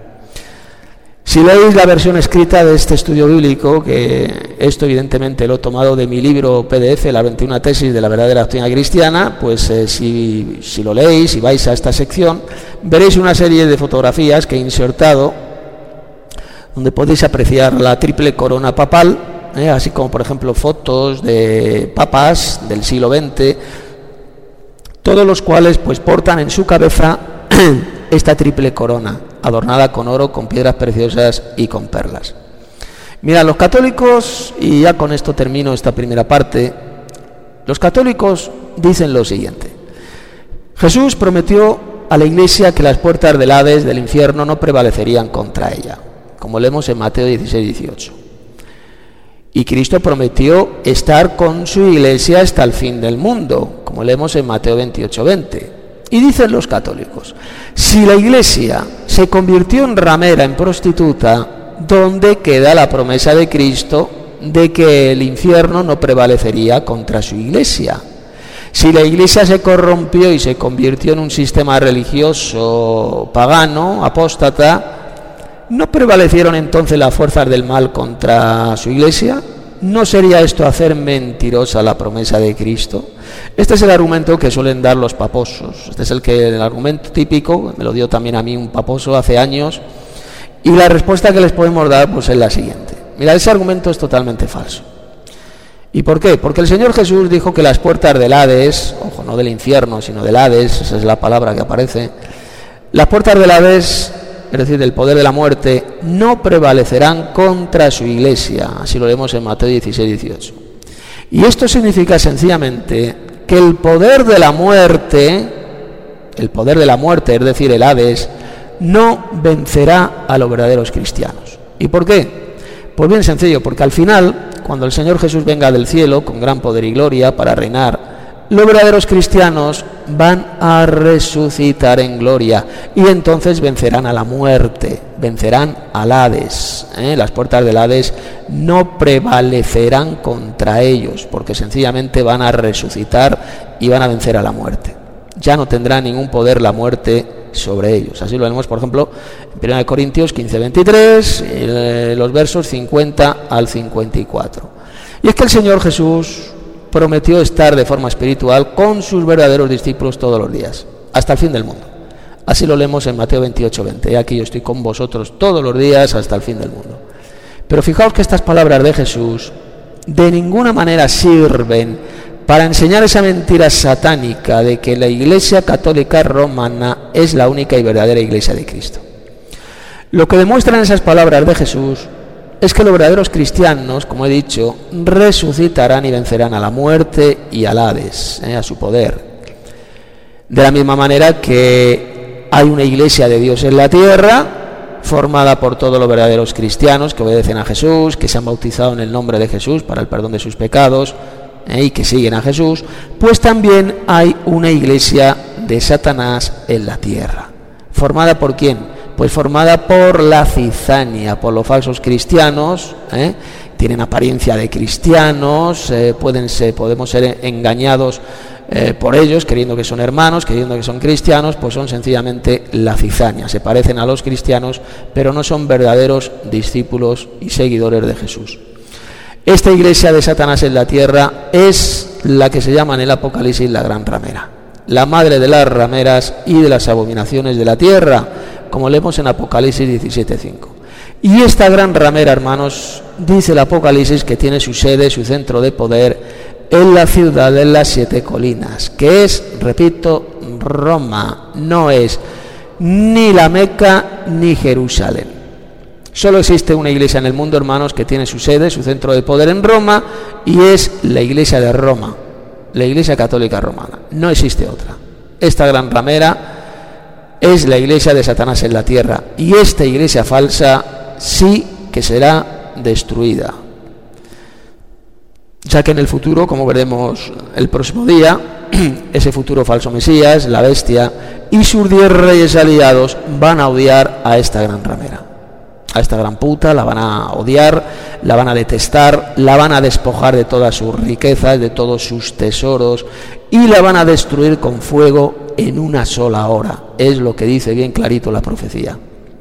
Si leéis la versión escrita de este estudio bíblico, que esto evidentemente lo he tomado de mi libro PDF, las 21 tesis de la verdadera doctrina cristiana, pues si lo leéis y vais a esta sección, veréis una serie de fotografías que he insertado, donde podéis apreciar la triple corona papal, así como por ejemplo fotos de papas del siglo XX, todos los cuales pues portan en su cabeza esta triple corona, adornada con oro, con piedras preciosas y con perlas. Mira, los católicos, y ya con esto termino esta primera parte, los católicos dicen lo siguiente: Jesús prometió a la Iglesia que las puertas del Hades, del infierno, no prevalecerían contra ella, como leemos en Mateo 16-18. Y Cristo prometió estar con su Iglesia hasta el fin del mundo, como leemos en Mateo 28-20. Y dicen los católicos: si la Iglesia se convirtió en ramera, en prostituta, ¿dónde queda la promesa de Cristo de que el infierno no prevalecería contra su Iglesia? Si la Iglesia se corrompió y se convirtió en un sistema religioso pagano, apóstata, ¿no prevalecieron entonces las fuerzas del mal contra su Iglesia? ¿No sería esto hacer mentirosa la promesa de Cristo? Este es el argumento que suelen dar los paposos. Este es el argumento típico, me lo dio también a mí un paposo hace años, y la respuesta que les podemos dar pues es la siguiente. Mira, ese argumento es totalmente falso. ¿Y por qué? Porque el Señor Jesús dijo que las puertas del Hades, ojo, no del infierno, sino del Hades, esa es la palabra que aparece, las puertas del Hades, es decir, del poder de la muerte, no prevalecerán contra su Iglesia. Así lo leemos en Mateo 16-18. Y esto significa sencillamente que el poder de la muerte, es decir, el Hades, no vencerá a los verdaderos cristianos. ¿Y por qué? Pues bien sencillo, porque al final, cuando el Señor Jesús venga del cielo con gran poder y gloria para reinar, los verdaderos cristianos van a resucitar en gloria y entonces vencerán a la muerte, vencerán al Hades. Las puertas del Hades no prevalecerán contra ellos, porque sencillamente van a resucitar y van a vencer a la muerte. Ya no tendrá ningún poder la muerte sobre ellos. Así lo vemos, por ejemplo, en 1 Corintios 15-23, los versos 50 al 54. Y es que el Señor Jesús prometió estar de forma espiritual con sus verdaderos discípulos todos los días, hasta el fin del mundo, Así lo leemos en Mateo 28:20. He aquí yo estoy con vosotros todos los días hasta el fin del mundo. Pero fijaos que estas palabras de Jesús de ninguna manera sirven para enseñar esa mentira satánica de que la Iglesia Católica Romana es la única y verdadera Iglesia de Cristo. Lo que demuestran esas palabras de Jesús es que los verdaderos cristianos, como he dicho, resucitarán y vencerán a la muerte y al Hades, a su poder. De la misma manera que hay una Iglesia de Dios en la tierra, formada por todos los verdaderos cristianos que obedecen a Jesús, que se han bautizado en el nombre de Jesús para el perdón de sus pecados y que siguen a Jesús, pues también hay una Iglesia de Satanás en la tierra. ¿Formada por quién? Pues formada por la cizaña, por los falsos cristianos, tienen apariencia de cristianos, podemos ser engañados por ellos, creyendo que son hermanos, creyendo que son cristianos, pues son sencillamente la cizaña, se parecen a los cristianos, pero no son verdaderos discípulos y seguidores de Jesús. Esta iglesia de Satanás en la tierra es la que se llama en el Apocalipsis la gran ramera, la madre de las rameras y de las abominaciones de la tierra, como leemos en Apocalipsis 17:5. Y esta gran ramera, hermanos, dice el Apocalipsis que tiene su sede, su centro de poder en la ciudad de las 7 colinas, que es, repito, Roma, no es ni la Meca ni Jerusalén. Solo existe una iglesia en el mundo, hermanos, que tiene su sede, su centro de poder en Roma, y es la iglesia de Roma, la Iglesia Católica Romana. No existe otra. Esta gran ramera es la iglesia de Satanás en la tierra, y esta iglesia falsa sí que será destruida, ya que en el futuro, como veremos el próximo día, ese futuro falso Mesías, la bestia y sus 10 reyes aliados van a odiar a esta gran ramera, a esta gran puta, la van a odiar, la van a detestar, la van a despojar de todas sus riquezas, de todos sus tesoros, y la van a destruir con fuego en una sola hora. Es lo que dice bien clarito la profecía.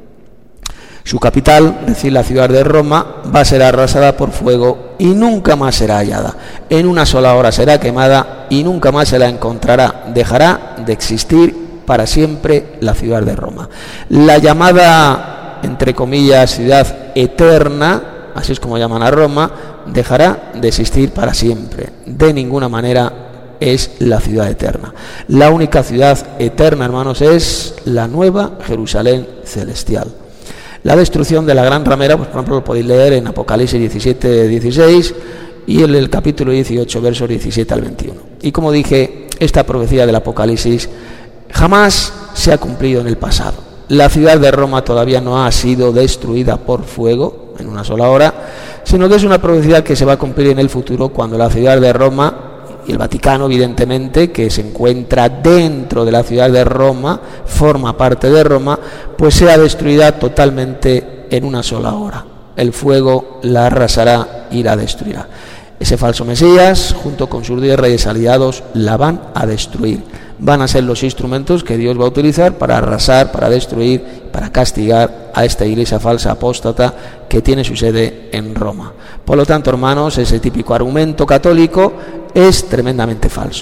Su capital, es decir, la ciudad de Roma, va a ser arrasada por fuego y nunca más será hallada. En una sola hora será quemada y nunca más se la encontrará. Dejará de existir para siempre la ciudad de Roma. La llamada, entre comillas, ciudad eterna, así es como llaman a Roma, dejará de existir para siempre. De ninguna manera es la ciudad eterna. La única ciudad eterna, hermanos, es la nueva Jerusalén celestial. La destrucción de la gran ramera, pues por ejemplo lo podéis leer en Apocalipsis 17:16 y en el capítulo 18, versos 17 al 21. Y como dije, esta profecía del Apocalipsis jamás se ha cumplido en el pasado. La ciudad de Roma todavía no ha sido destruida por fuego en una sola hora, sino que es una profecía que se va a cumplir en el futuro, cuando la ciudad de Roma y el Vaticano, evidentemente, que se encuentra dentro de la ciudad de Roma, forma parte de Roma, pues sea destruida totalmente en una sola hora. El fuego la arrasará y la destruirá. Ese falso Mesías, junto con sus 10 reyes aliados, la van a destruir. Van a ser los instrumentos que Dios va a utilizar para arrasar, para destruir, para castigar a esta iglesia falsa apóstata que tiene su sede en Roma. Por lo tanto, hermanos, ese típico argumento católico es tremendamente falso.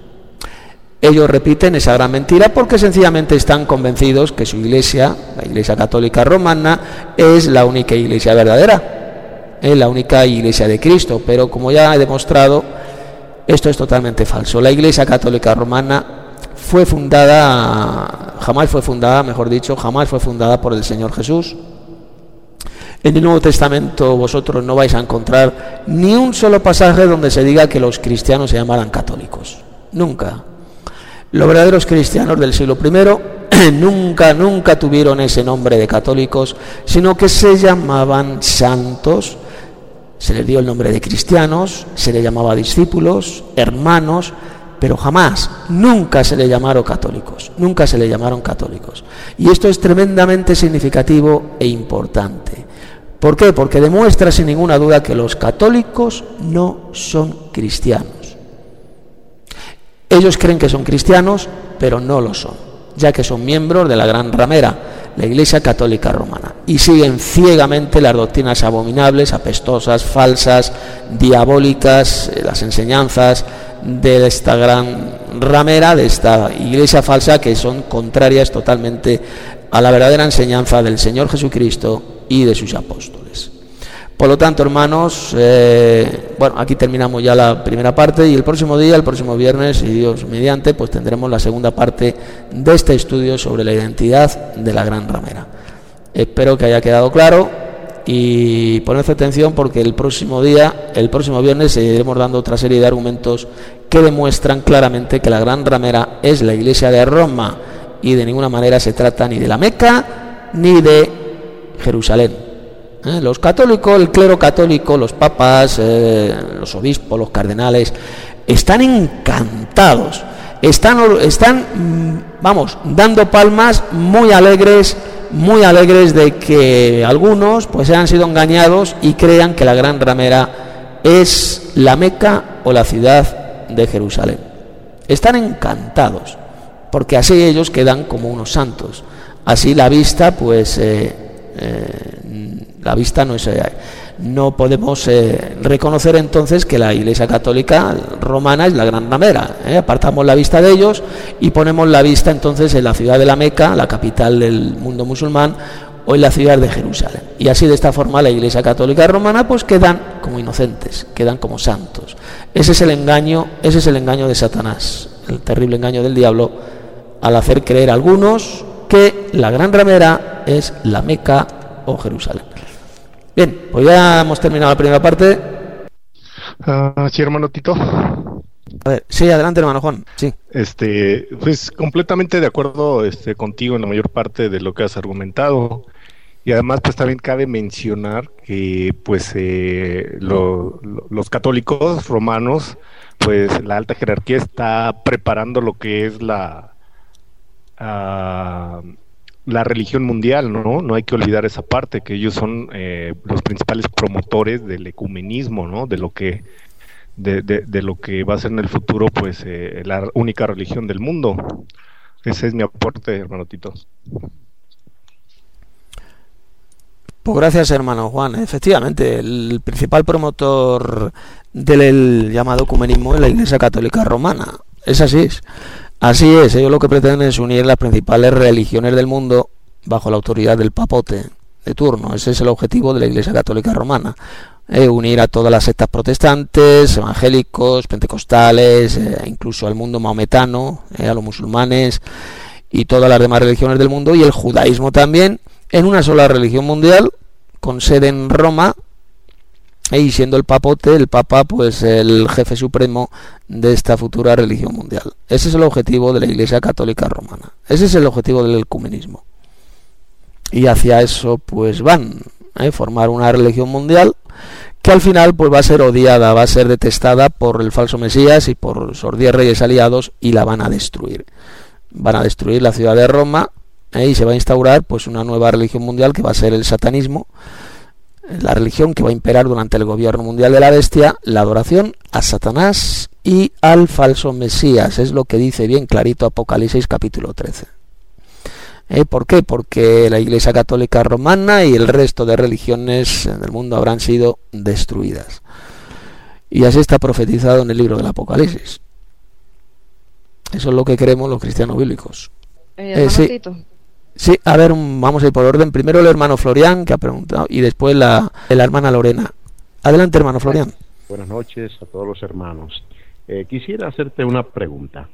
Ellos repiten esa gran mentira porque sencillamente están convencidos que su iglesia, la Iglesia Católica Romana, es la única iglesia verdadera, es la única iglesia de Cristo. Pero como ya he demostrado, esto es totalmente falso. La Iglesia Católica Romana jamás fue fundada por el Señor Jesús. En el Nuevo Testamento vosotros no vais a encontrar ni un solo pasaje donde se diga que los cristianos se llamaran católicos. Nunca. Los verdaderos cristianos del siglo I nunca tuvieron ese nombre de católicos, sino que se llamaban santos. Se les dio el nombre de cristianos, se les llamaba discípulos, hermanos, pero nunca se les llamaron católicos, Y esto es tremendamente significativo e importante. ¿Por qué? Porque demuestra sin ninguna duda que los católicos no son cristianos. Ellos creen que son cristianos, pero no lo son, ya que son miembros de la gran ramera, la Iglesia Católica Romana, y siguen ciegamente las doctrinas abominables, apestosas, falsas, diabólicas, las enseñanzas de esta gran ramera, de esta iglesia falsa, que son contrarias totalmente a la verdadera enseñanza del Señor Jesucristo y de sus apóstoles. Por lo tanto, hermanos, aquí terminamos ya la primera parte, y el próximo viernes, si Dios mediante, pues tendremos la segunda parte de este estudio sobre la identidad de la gran ramera. Espero que haya quedado claro, y poned atención, porque el próximo viernes, seguiremos dando otra serie de argumentos que demuestran claramente que la gran ramera es la iglesia de Roma, y de ninguna manera se trata ni de la Meca ni de Jerusalén. Los católicos, el clero católico, los papas, los obispos, los cardenales, están encantados, están dando palmas, muy alegres de que algunos pues hayan sido engañados y crean que la gran ramera es la Meca o la ciudad de Jerusalén. Están encantados, porque así ellos quedan como unos santos. Así la vista, pues la vista no podemos reconocer entonces que la Iglesia Católica Romana es la gran ramera. Apartamos la vista de ellos y ponemos la vista entonces en la ciudad de la Meca, la capital del mundo musulmán, o en la ciudad de Jerusalén. Y así, de esta forma, la Iglesia Católica Romana pues quedan como inocentes, quedan como santos. Ese es el engaño de Satanás, el terrible engaño del diablo, al hacer creer a algunos que la gran ramera es la Meca o Jerusalén. Bien, pues ya hemos terminado la primera parte. Sí, hermano Tito. A ver, sí, adelante, hermano Juan. Sí. Pues completamente de acuerdo contigo en la mayor parte de lo que has argumentado. Y además, pues también cabe mencionar que pues los católicos romanos, pues la alta jerarquía está preparando lo que es la religión mundial, ¿no? No hay que olvidar esa parte, que ellos son los principales promotores del ecumenismo, ¿no? De lo que va a ser en el futuro, pues la única religión del mundo. Ese es mi aporte, hermano Tito. Pues gracias, hermano Juan. Efectivamente, el principal promotor del llamado ecumenismo es la Iglesia Católica Romana. Es así. Así es, ellos lo que pretenden es unir las principales religiones del mundo bajo la autoridad del papote de turno. Ese es el objetivo de la Iglesia Católica Romana. Unir a todas las sectas protestantes, evangélicos, pentecostales, incluso al mundo maometano, a los musulmanes y todas las demás religiones del mundo, y el judaísmo también, en una sola religión mundial, con sede en Roma, y siendo el Papa, pues el jefe supremo de esta futura religión mundial. Ese es el objetivo de la Iglesia Católica Romana. Ese es el objetivo del ecumenismo. Y hacia eso pues van, formar una religión mundial que al final pues va a ser odiada, va a ser detestada por el falso Mesías y por sus 10 reyes aliados, y la van a destruir. Van a destruir la ciudad de Roma, y se va a instaurar pues una nueva religión mundial que va a ser el satanismo, la religión que va a imperar durante el gobierno mundial de la bestia, la adoración a Satanás y al falso Mesías. Es lo que dice bien clarito Apocalipsis capítulo 13. ¿Por qué? Porque la Iglesia Católica Romana y el resto de religiones del mundo habrán sido destruidas. Y así está profetizado en el libro del Apocalipsis. Eso es lo que creemos los cristianos bíblicos. Sí. Sí, a ver, vamos a ir por orden. Primero el hermano Florian, que ha preguntado, y después la hermana Lorena. Adelante, hermano Florian. Buenas noches a todos los hermanos. Quisiera hacerte una pregunta.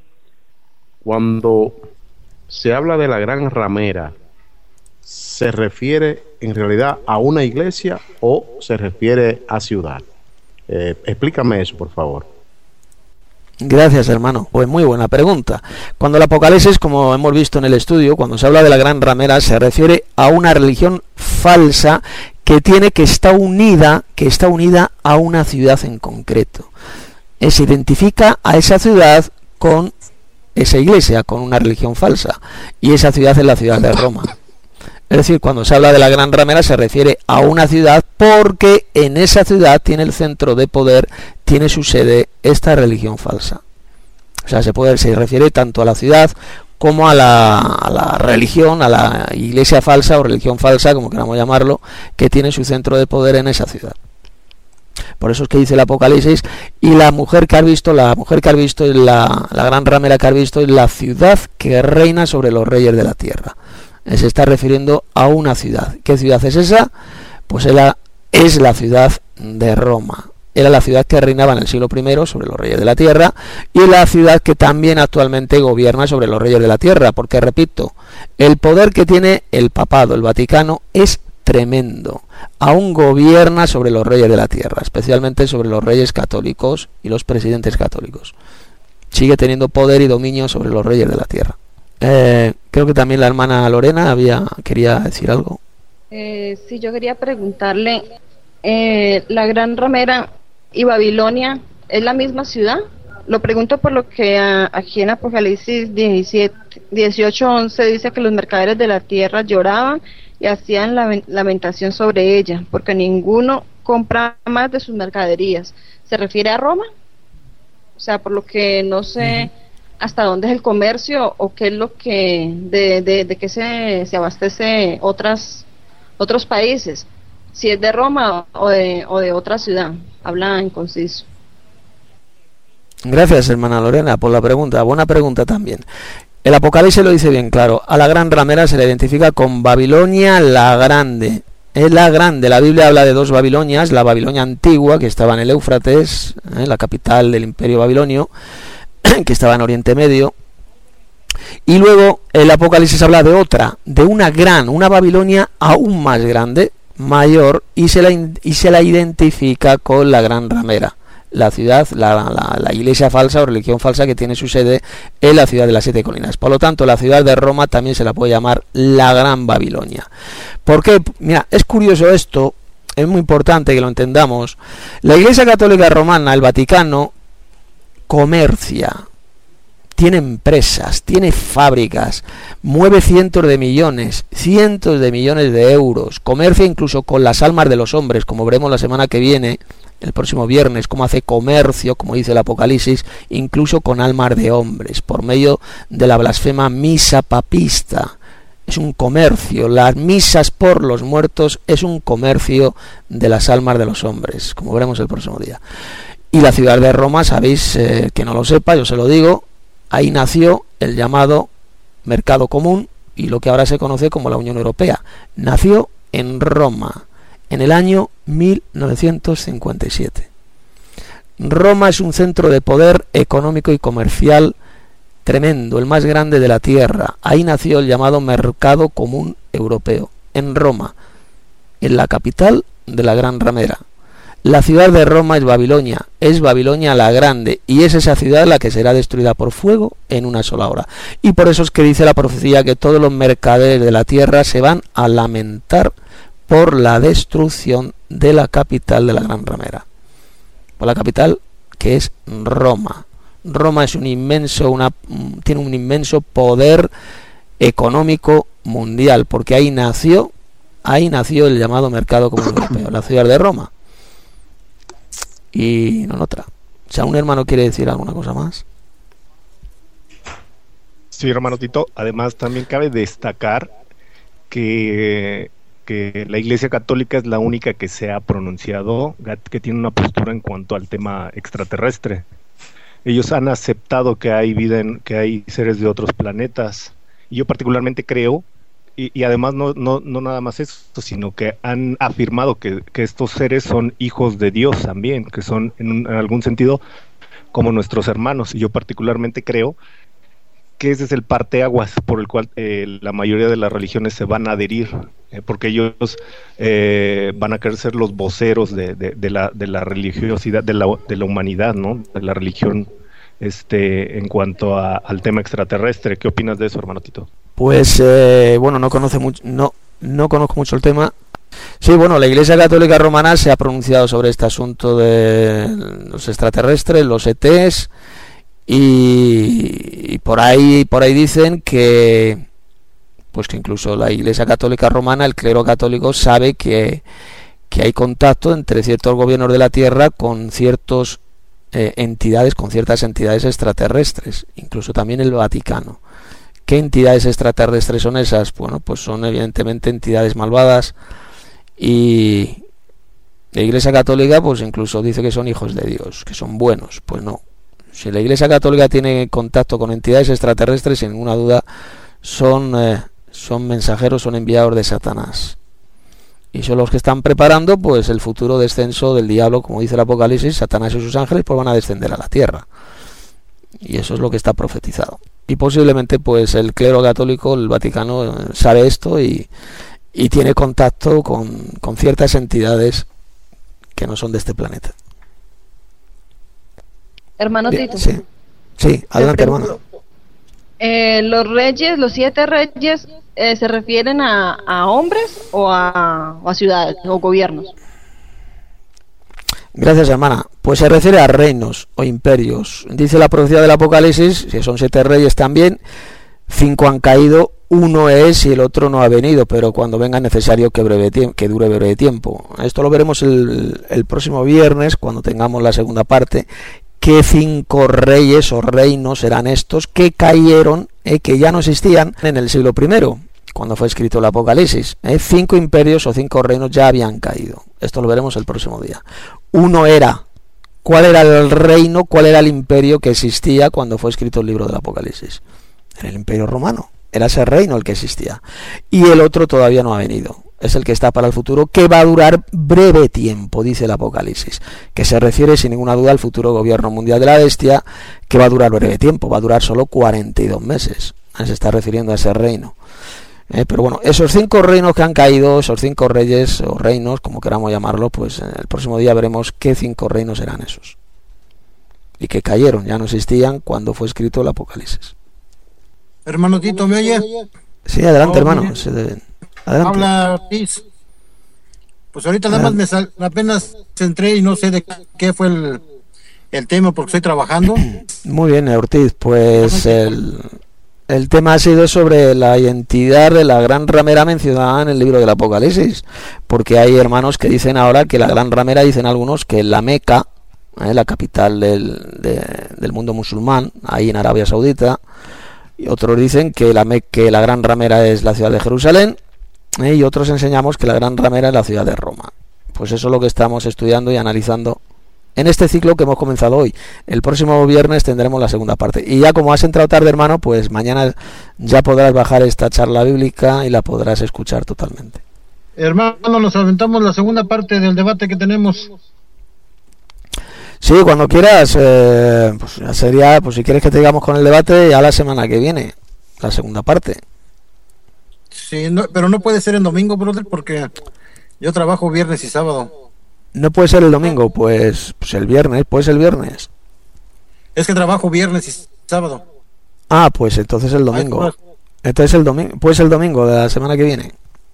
Cuando se habla de la gran ramera, ¿se refiere en realidad a una iglesia o se refiere a ciudad? Explícame eso, por favor. Gracias, hermano. Pues muy buena pregunta. Cuando el Apocalipsis, como hemos visto en el estudio, cuando se habla de la gran ramera, se refiere a una religión falsa que está unida a una ciudad en concreto. Se identifica a esa ciudad con esa iglesia, con una religión falsa, y esa ciudad es la ciudad de Roma. Es decir, cuando se habla de la gran ramera se refiere a una ciudad porque en esa ciudad tiene el centro de poder, tiene su sede esta religión falsa. O sea, se refiere tanto a la ciudad como a la religión, a la iglesia falsa o religión falsa, como queramos llamarlo, que tiene su centro de poder en esa ciudad. Por eso es que dice el Apocalipsis, y la mujer que has visto, es la gran ramera que has visto, es la ciudad que reina sobre los reyes de la tierra. Se está refiriendo a una ciudad. ¿Qué ciudad es esa? Pues es la ciudad de Roma. Era la ciudad que reinaba en el siglo I sobre los reyes de la tierra, y la ciudad que también actualmente gobierna sobre los reyes de la tierra, porque repito, el poder que tiene el papado, el Vaticano, es tremendo. Aún gobierna sobre los reyes de la tierra, especialmente sobre los reyes católicos y los presidentes católicos. Sigue teniendo poder y dominio sobre los reyes de la tierra. Creo que también la hermana Lorena quería decir algo. Sí, yo quería preguntarle, la Gran Ramera y Babilonia, ¿es la misma ciudad? Lo pregunto por lo que aquí en Apocalipsis 18:11 dice que los mercaderes de la tierra lloraban y hacían lamentación sobre ella, porque ninguno compra más de sus mercaderías. ¿Se refiere a Roma? O sea, por lo que no sé hasta dónde es el comercio o qué es lo que de qué se abastece otros países, si es de Roma o de otra ciudad. Habla en conciso. Gracias, hermana Lorena, por la pregunta. Buena pregunta también. El Apocalipsis lo dice bien claro. A la gran ramera se le identifica con Babilonia la Grande. Es la grande. La Biblia habla de dos Babilonias. La Babilonia antigua, que estaba en el Éufrates, la capital del imperio babilonio, que estaba en Oriente Medio. Y luego el Apocalipsis habla de otra, de una Babilonia aún más grande, mayor, y se la identifica con la gran ramera. La ciudad, la iglesia falsa o religión falsa que tiene su sede en la ciudad de las 7 colinas. Por lo tanto, la ciudad de Roma también se la puede llamar la Gran Babilonia. ¿Por qué? Mira, es curioso esto, es muy importante que lo entendamos. La Iglesia Católica Romana, el Vaticano, comercia, tiene empresas, tiene fábricas, mueve cientos de millones de euros, comercia incluso con las almas de los hombres, como veremos la semana que viene, el próximo viernes, cómo hace comercio, como dice el Apocalipsis, incluso con almas de hombres, por medio de la blasfema misa papista. Es un comercio, las misas por los muertos es un comercio de las almas de los hombres, como veremos el próximo día. Y la ciudad de Roma, sabéis, que no lo sepa, yo se lo digo, ahí nació el llamado mercado común y lo que ahora se conoce como la Unión Europea. Nació en Roma en el año 1957. Roma es un centro de poder económico y comercial tremendo, el más grande de la tierra. Ahí nació el llamado mercado común europeo, en Roma, en la capital de la Gran Ramera. La ciudad de Roma es Babilonia la Grande, y es esa ciudad la que será destruida por fuego en una sola hora. Y por eso es que dice la profecía que todos los mercaderes de la tierra se van a lamentar por la destrucción de la capital de la Gran Ramera. Por la capital que es Roma. Roma es tiene un inmenso poder económico mundial, porque ahí nació el llamado mercado común europeo, la ciudad de Roma. Y no en otra. O sea, un hermano quiere decir alguna cosa más. Sí, hermano Tito. Además, también cabe destacar que la Iglesia Católica es la única que se ha pronunciado, que tiene una postura en cuanto al tema extraterrestre. Ellos han aceptado que hay vida, que hay seres de otros planetas. Y yo particularmente creo, y además no nada más eso, sino que han afirmado que estos seres son hijos de Dios también, que son en algún sentido como nuestros hermanos. Y yo particularmente creo que ese es el parteaguas por el cual la mayoría de las religiones se van a adherir, porque ellos van a querer ser los voceros de la religiosidad, de la humanidad, ¿no? De la religión, en cuanto al tema extraterrestre. ¿Qué opinas de eso, hermano Tito? Pues bueno, no conozco mucho el tema. Sí, bueno, la Iglesia Católica Romana se ha pronunciado sobre este asunto de los extraterrestres, los ETs, y por ahí dicen que incluso la Iglesia Católica Romana, el clero católico, sabe que hay contacto entre ciertos gobiernos de la Tierra con ciertas entidades extraterrestres, incluso también el Vaticano. ¿Qué entidades extraterrestres son esas? Bueno, pues son evidentemente entidades malvadas y La Iglesia Católica pues incluso dice que son hijos de Dios, que son buenos. Pues no. Si la Iglesia Católica tiene contacto con entidades extraterrestres, sin ninguna duda son mensajeros, son enviados de Satanás. Y son los que están preparando pues el futuro descenso del diablo, como dice el Apocalipsis. Satanás y sus ángeles pues van a descender a la tierra. Y eso es lo que está profetizado. Y posiblemente pues el clero católico, el Vaticano, sabe esto y tiene contacto con ciertas entidades que no son de este planeta. Hermano Tito. Sí, adelante, hermano. ¿Los reyes, los 7 reyes, se refieren a hombres o a ciudades o gobiernos? Gracias, hermana. Pues se refiere a reinos o imperios. Dice la profecía del Apocalipsis, si son 7 reyes también, 5 han caído, 1 es y el otro no ha venido, pero cuando venga es necesario que dure breve tiempo. Esto lo veremos el próximo viernes, cuando tengamos la segunda parte. ¿Qué 5 reyes o reinos eran estos que cayeron, que ya no existían en el siglo I, cuando fue escrito el Apocalipsis? 5 imperios o 5 reinos ya habían caído. Esto lo veremos el próximo día. Uno era, ¿cuál era el reino, cuál era el imperio que existía cuando fue escrito el libro del Apocalipsis? Era el Imperio Romano, era ese reino el que existía. Y el otro todavía no ha venido. Es el que está para el futuro, que va a durar breve tiempo, dice el Apocalipsis, que se refiere sin ninguna duda al futuro gobierno mundial de la bestia, que va a durar breve tiempo, va a durar solo 42 meses. Se está refiriendo a ese reino. Pero bueno, esos 5 reinos que han caído, esos 5 reyes o reinos, como queramos llamarlo, pues el próximo día veremos qué 5 reinos eran esos. Y que cayeron, ya no existían cuando fue escrito el Apocalipsis. Hermano Tito, ¿me oye? Sí, adelante, hermano. Adelante. Habla Ortiz. Pues ahorita nada más apenas entré y no sé de qué fue el tema porque estoy trabajando. Muy bien, Ortiz, pues el tema ha sido sobre la identidad de la gran ramera mencionada en el libro del Apocalipsis, porque hay hermanos que dicen ahora que la gran ramera, dicen algunos que la Meca, la capital del mundo musulmán, ahí en Arabia Saudita, y otros dicen que la gran ramera es la ciudad de Jerusalén, y otros enseñamos que la gran ramera es la ciudad de Roma. Pues eso es lo que estamos estudiando y analizando en este ciclo que hemos comenzado hoy. El próximo viernes tendremos la segunda parte. Y ya como has entrado tarde, hermano, pues mañana ya podrás bajar esta charla bíblica y la podrás escuchar totalmente. Hermano, nos aventamos la segunda parte del debate que tenemos. Sí, cuando quieras, pues ya sería, pues si quieres que te digamos con el debate, ya la semana que viene, la segunda parte. Sí, pero no puede ser el domingo, brother, porque yo trabajo viernes y sábado. No puede ser el domingo, pues el viernes, pues el viernes. Es que trabajo viernes y sábado. Ah, pues entonces el domingo. Entonces el domingo, pues el domingo de la semana que viene.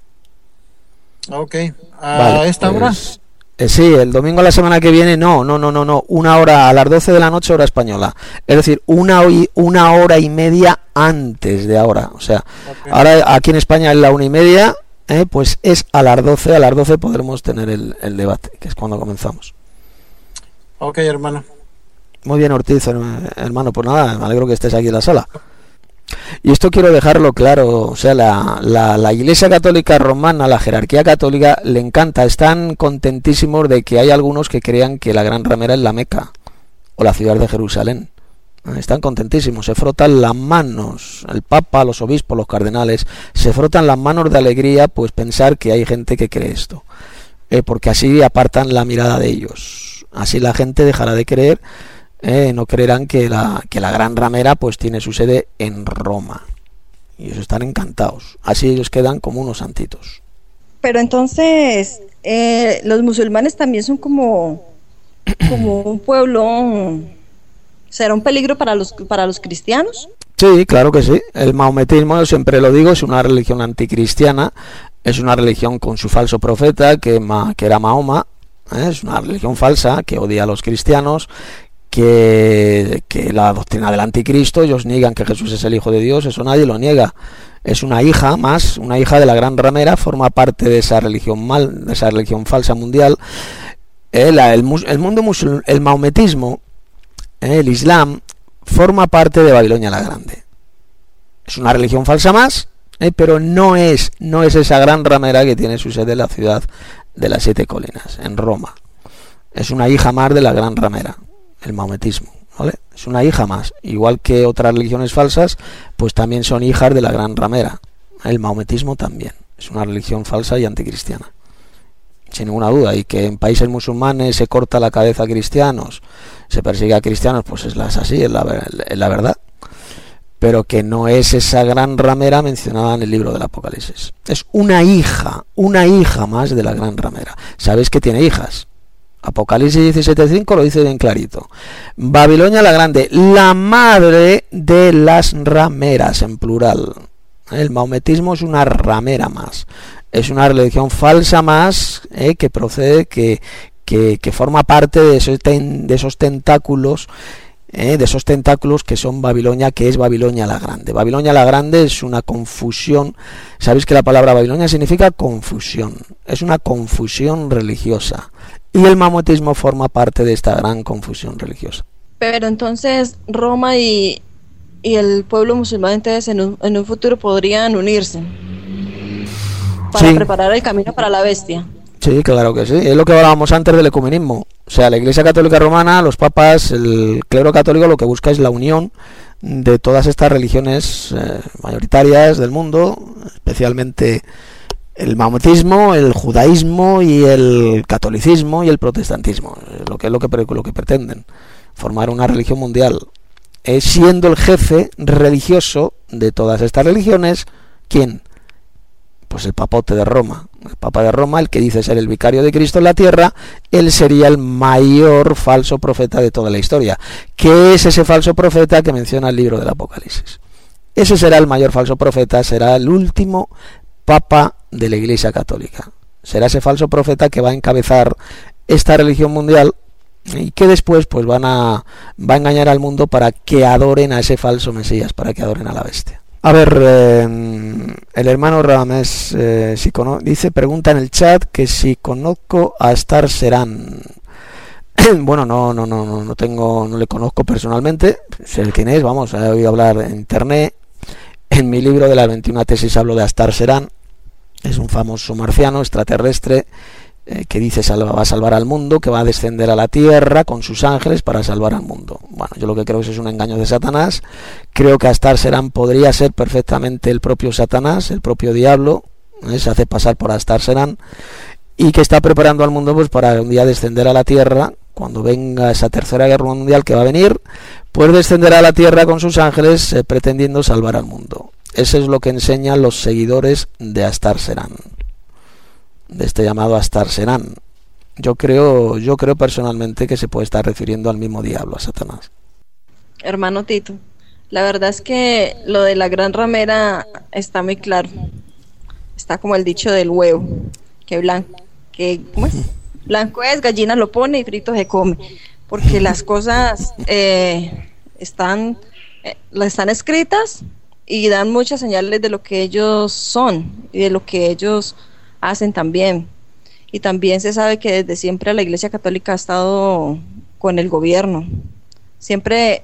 Ok, ¿a esta hora? Sí, el domingo de la semana que viene, no, 1 hora a las 12 de la noche, hora española. Es decir, una hora y media antes de ahora. O sea, ahora aquí en España es la 1:30, pues es a las 12 podremos tener el debate, que es cuando comenzamos. Ok, hermano. Muy bien, Ortiz, hermano, pues nada, me alegro que estés aquí en la sala. Y esto quiero dejarlo claro, o sea, la Iglesia Católica Romana, la jerarquía católica, le encanta, están contentísimos de que hay algunos que crean que la gran ramera es la Meca o la ciudad de Jerusalén. Están contentísimos, se frotan las manos, el Papa, los obispos, los cardenales, se frotan las manos de alegría, pues pensar que hay gente que cree esto, porque así apartan la mirada de ellos, así la gente dejará de creer. No creerán que la gran ramera pues tiene su sede en Roma, y ellos están encantados, así ellos quedan como unos santitos. Pero entonces los musulmanes también son como un pueblo, ¿será un peligro para los cristianos? Sí, claro que sí. El maometismo, yo siempre lo digo, es una religión anticristiana, es una religión con su falso profeta que era Mahoma, es una religión falsa que odia a los cristianos, que la doctrina del anticristo, ellos niegan que Jesús es el Hijo de Dios, eso nadie lo niega. Es una hija más, una hija de la gran ramera, forma parte de esa religión de esa religión falsa mundial. El mundo musulmán, el maometismo, el islam, forma parte de Babilonia la Grande. Es una religión falsa más, pero no es esa gran ramera que tiene su sede en la ciudad de las 7 colinas, en Roma. Es una hija más de la gran ramera, el maometismo, ¿vale? Es una hija más, igual que otras religiones falsas, pues también son hijas de la gran ramera. El maometismo también es una religión falsa y anticristiana, sin ninguna duda. Y que en países musulmanes se corta la cabeza a cristianos, se persigue a cristianos, pues es así, es la verdad. Pero que no es esa gran ramera mencionada en el libro del Apocalipsis. Es una hija más de la gran ramera. ¿Sabéis que tiene hijas? Apocalipsis 17:5 lo dice bien clarito. Babilonia la Grande, la madre de las rameras, en plural. El maometismo es una ramera más. Es una religión falsa más, que procede, que forma parte de esos tentáculos, de esos tentáculos que son Babilonia, que es Babilonia la Grande. Babilonia la Grande es una confusión. Sabéis que la palabra Babilonia significa confusión. Es una confusión religiosa. Y el maometismo forma parte de esta gran confusión religiosa. Pero entonces Roma y el pueblo musulmán entonces en un futuro podrían unirse para preparar el camino para la bestia. Sí, claro que sí. Es lo que hablábamos antes del ecumenismo. O sea, la Iglesia Católica Romana, los papas, el clero católico lo que busca es la unión de todas estas religiones mayoritarias del mundo, especialmente el maometismo, el judaísmo y el catolicismo y el protestantismo. Lo que pretenden, formar una religión mundial. Siendo el jefe religioso de todas estas religiones, ¿quién? Pues el papote de Roma. El Papa de Roma, el que dice ser el vicario de Cristo en la tierra, él sería el mayor falso profeta de toda la historia. ¿Qué es ese falso profeta que menciona el libro del Apocalipsis? Ese será el mayor falso profeta, será el último Papa de la Iglesia Católica. Será ese falso profeta que va a encabezar esta religión mundial y que después pues va a engañar al mundo para que adoren a ese falso Mesías, para que adoren a la bestia. A ver, el hermano Ramés dice, pregunta en el chat que si conozco a Star Serán. Bueno, no le conozco personalmente, sé quién es, vamos, he oído hablar en internet. En mi libro de las 21 tesis hablo de Astar Serán. Es un famoso marciano extraterrestre que dice va a salvar al mundo, que va a descender a la tierra con sus ángeles para salvar al mundo. Bueno, yo lo que creo es un engaño de Satanás. Creo que Astar Serán podría ser perfectamente el propio Satanás, el propio diablo, se hace pasar por Astar Serán, y que está preparando al mundo pues para un día descender a la tierra. Cuando venga esa tercera guerra mundial que va a venir, pues descenderá a la tierra con sus ángeles pretendiendo salvar al mundo. Eso es lo que enseñan los seguidores de Astar Serán, de este llamado Astar Serán. Yo creo personalmente que se puede estar refiriendo al mismo diablo, a Satanás. Hermano Tito, la verdad es que lo de la gran ramera está muy claro. Está como el dicho del huevo, ¿cómo es? Blanco es, gallina lo pone y frito se come, porque las cosas están escritas y dan muchas señales de lo que ellos son y de lo que ellos hacen también. Y también se sabe que desde siempre la Iglesia Católica ha estado con el gobierno. Siempre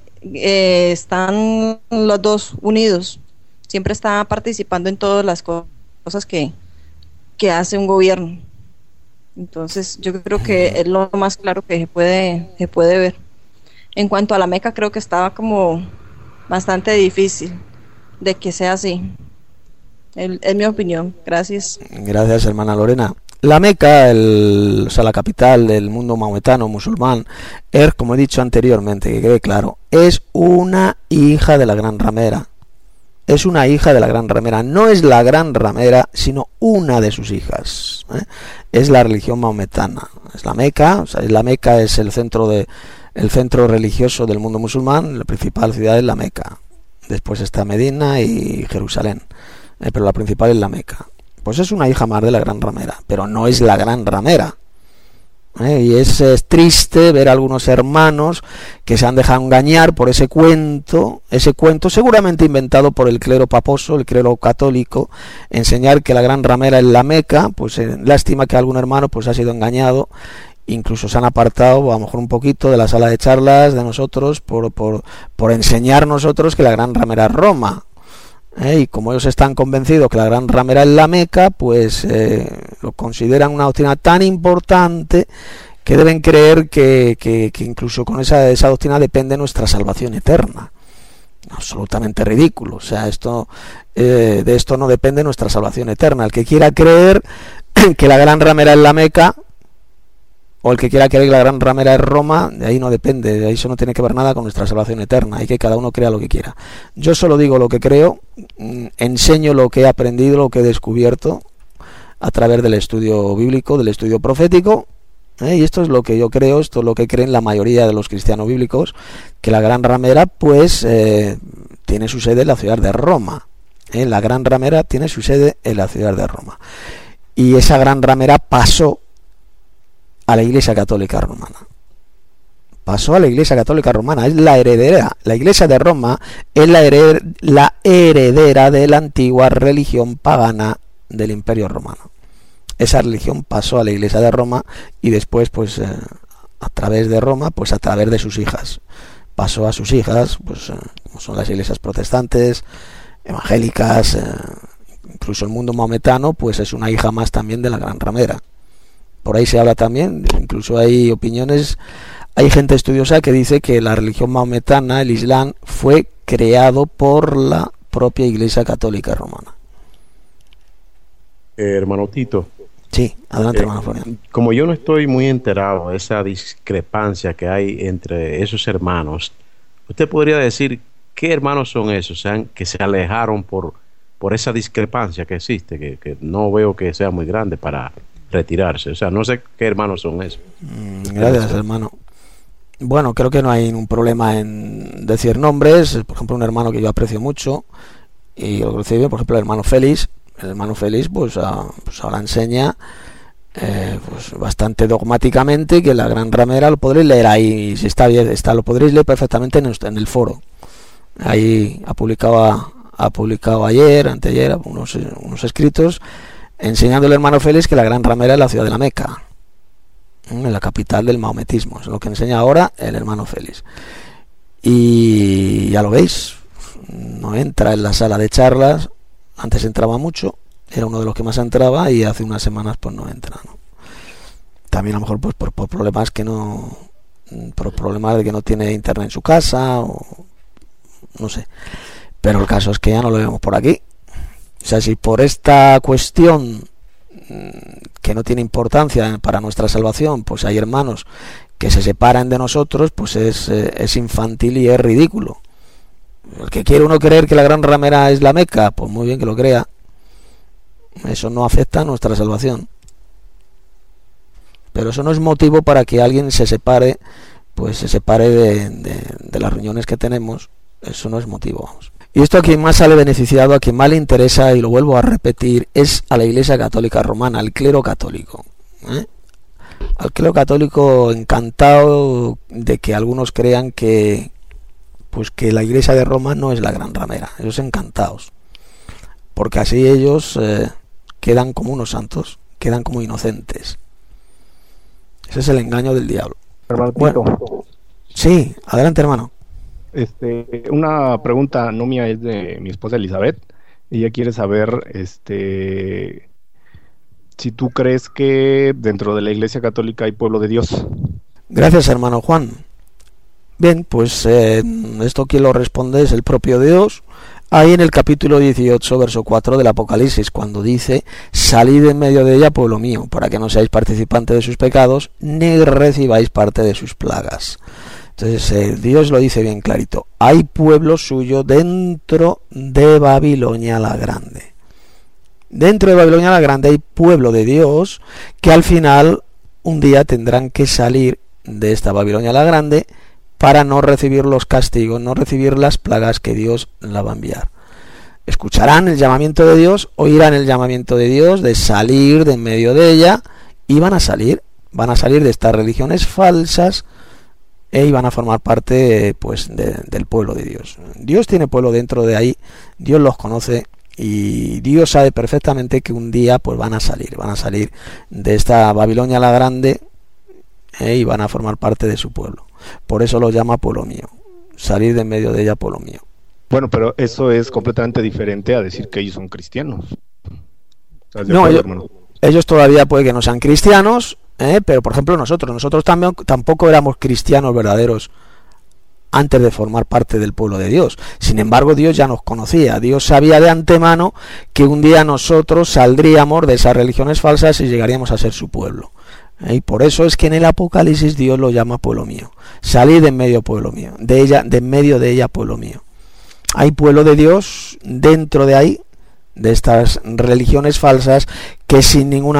están los dos unidos. Siempre está participando en todas las cosas que hace un gobierno. Entonces yo creo que es lo más claro que se puede ver. En cuanto a la Meca, creo que estaba como bastante difícil de que sea así. Es mi opinión. Gracias. Gracias, hermana Lorena. La Meca, la capital del mundo maometano, musulmán, como he dicho anteriormente, que quede claro, es una hija de la gran ramera. Es una hija de la gran ramera. No es la gran ramera, sino una de sus hijas. Es la religión maometana. Es la Meca. La Meca es el centro religioso del mundo musulmán. La principal ciudad es la Meca. Después está Medina y Jerusalén. Pero la principal es la Meca. Pues es una hija más de la gran ramera, pero no es la gran ramera. Y es triste ver a algunos hermanos que se han dejado engañar por ese cuento seguramente inventado por el clero paposo, el clero católico, enseñar que la gran ramera es la Meca. Pues lástima que algún hermano pues ha sido engañado, incluso se han apartado a lo mejor un poquito de la sala de charlas de nosotros por enseñar nosotros que la gran ramera es Roma. Y como ellos están convencidos que la gran ramera es la Meca, pues lo consideran una doctrina tan importante que deben creer que incluso con esa doctrina depende nuestra salvación eterna. Absolutamente ridículo. O sea, de esto no depende nuestra salvación eterna. El que quiera creer que la gran ramera es la Meca, o el que quiera creer que la gran ramera es Roma, de ahí no depende, de ahí eso no tiene que ver nada con nuestra salvación eterna. Hay que cada uno crea lo que quiera. Yo solo digo lo que creo, enseño lo que he aprendido, lo que he descubierto a través del estudio bíblico, del estudio profético, y esto es lo que yo creo, esto es lo que creen la mayoría de los cristianos bíblicos, que la gran ramera pues tiene su sede en la ciudad de Roma. La gran ramera tiene su sede en la ciudad de Roma. Y esa gran ramera pasó a la Iglesia Católica Romana. Pasó a la Iglesia Católica Romana, es la heredera. La Iglesia de Roma es la heredera de la antigua religión pagana del Imperio Romano. Esa religión pasó a la Iglesia de Roma y después, pues, a través de Roma, pues a través de sus hijas. Pasó a sus hijas, pues, como son las iglesias protestantes, evangélicas, incluso el mundo maometano, pues es una hija más también de la gran ramera. Por ahí se habla también, incluso hay opiniones, hay gente estudiosa que dice que la religión maometana, el Islam, fue creado por la propia Iglesia Católica Romana. Hermano Tito. Sí, adelante, hermano Florian. Como yo no estoy muy enterado de esa discrepancia que hay entre esos hermanos, ¿usted podría decir qué hermanos son esos? O sea, que se alejaron por esa discrepancia que existe, que no veo que sea muy grande para retirarse. O sea, no sé qué hermanos son esos. Gracias, hermano. Bueno, creo que no hay un problema en decir nombres. Por ejemplo, un hermano que yo aprecio mucho y lo conocí bien, por ejemplo, el hermano Félix. El hermano Félix pues ahora enseña pues bastante dogmáticamente que la gran ramera, lo podréis leer ahí, si está bien, lo podréis leer perfectamente en el foro. Ahí ha publicado ayer, anteayer, unos escritos enseñando el hermano Félix que la gran ramera es la ciudad de la Meca, en la capital del maometismo. Es lo que enseña ahora el hermano Félix. Y ya lo veis, no entra en la sala de charlas. Antes entraba mucho, era uno de los que más entraba, y hace unas semanas pues no entra, ¿no? También a lo mejor pues por problemas por problemas de que no tiene internet en su casa, o no sé. Pero el caso es que ya no lo vemos por aquí. O sea, si por esta cuestión que no tiene importancia para nuestra salvación, pues hay hermanos que se separan de nosotros, pues es infantil y es ridículo. El que quiere uno creer que la gran ramera es la Meca, pues muy bien que lo crea. Eso no afecta a nuestra salvación. Pero eso no es motivo para que alguien se separe de las reuniones que tenemos. Eso no es motivo, vamos. Y esto a quien más sale beneficiado, a quien más le interesa, y lo vuelvo a repetir, es a la Iglesia Católica Romana, al clero católico. Al clero católico, encantado de que algunos crean que la Iglesia de Roma no es la gran ramera. Ellos encantados, porque así ellos quedan como unos santos, quedan como inocentes. Ese es el engaño del diablo. Hermano Bueno, sí, adelante, hermano. Una pregunta no mía, es de mi esposa Elizabeth. Ella quiere saber si tú crees que dentro de la Iglesia Católica hay pueblo de Dios. Gracias, hermano Juan. Bien, pues esto quien lo responde es el propio Dios, ahí en el capítulo 18, verso 4 del Apocalipsis, cuando dice: salid en medio de ella, pueblo mío, para que no seáis participantes de sus pecados, ni recibáis parte de sus plagas. Entonces Dios lo dice bien clarito: hay pueblo suyo dentro de Babilonia la Grande. Dentro de Babilonia la Grande hay pueblo de Dios que al final un día tendrán que salir de esta Babilonia la Grande para no recibir los castigos, no recibir las plagas que Dios la va a enviar. Escucharán el llamamiento de Dios, oirán el llamamiento de Dios de salir de en medio de ella, y van a salir de estas religiones falsas y van a formar parte pues del pueblo de Dios. Dios tiene pueblo dentro de ahí, Dios los conoce, y Dios sabe perfectamente que un día pues van a salir de esta Babilonia la Grande y van a formar parte de su pueblo. Por eso lo llama pueblo mío, salir de en medio de ella, pueblo mío. Bueno, pero eso es completamente diferente a decir que ellos son cristianos. ¿Estás de No, acuerdo, ellos, hermano? ellos todavía puede que no sean cristianos, pero por ejemplo nosotros también tampoco éramos cristianos verdaderos antes de formar parte del pueblo de Dios. Sin embargo, Dios ya nos conocía. Dios sabía de antemano que un día nosotros saldríamos de esas religiones falsas y llegaríamos a ser su pueblo. Y por eso es que en el Apocalipsis Dios lo llama pueblo mío. Salid de en medio, pueblo mío, de en medio de ella, pueblo mío. Hay pueblo de Dios dentro de ahí, de estas religiones falsas, que sin ninguna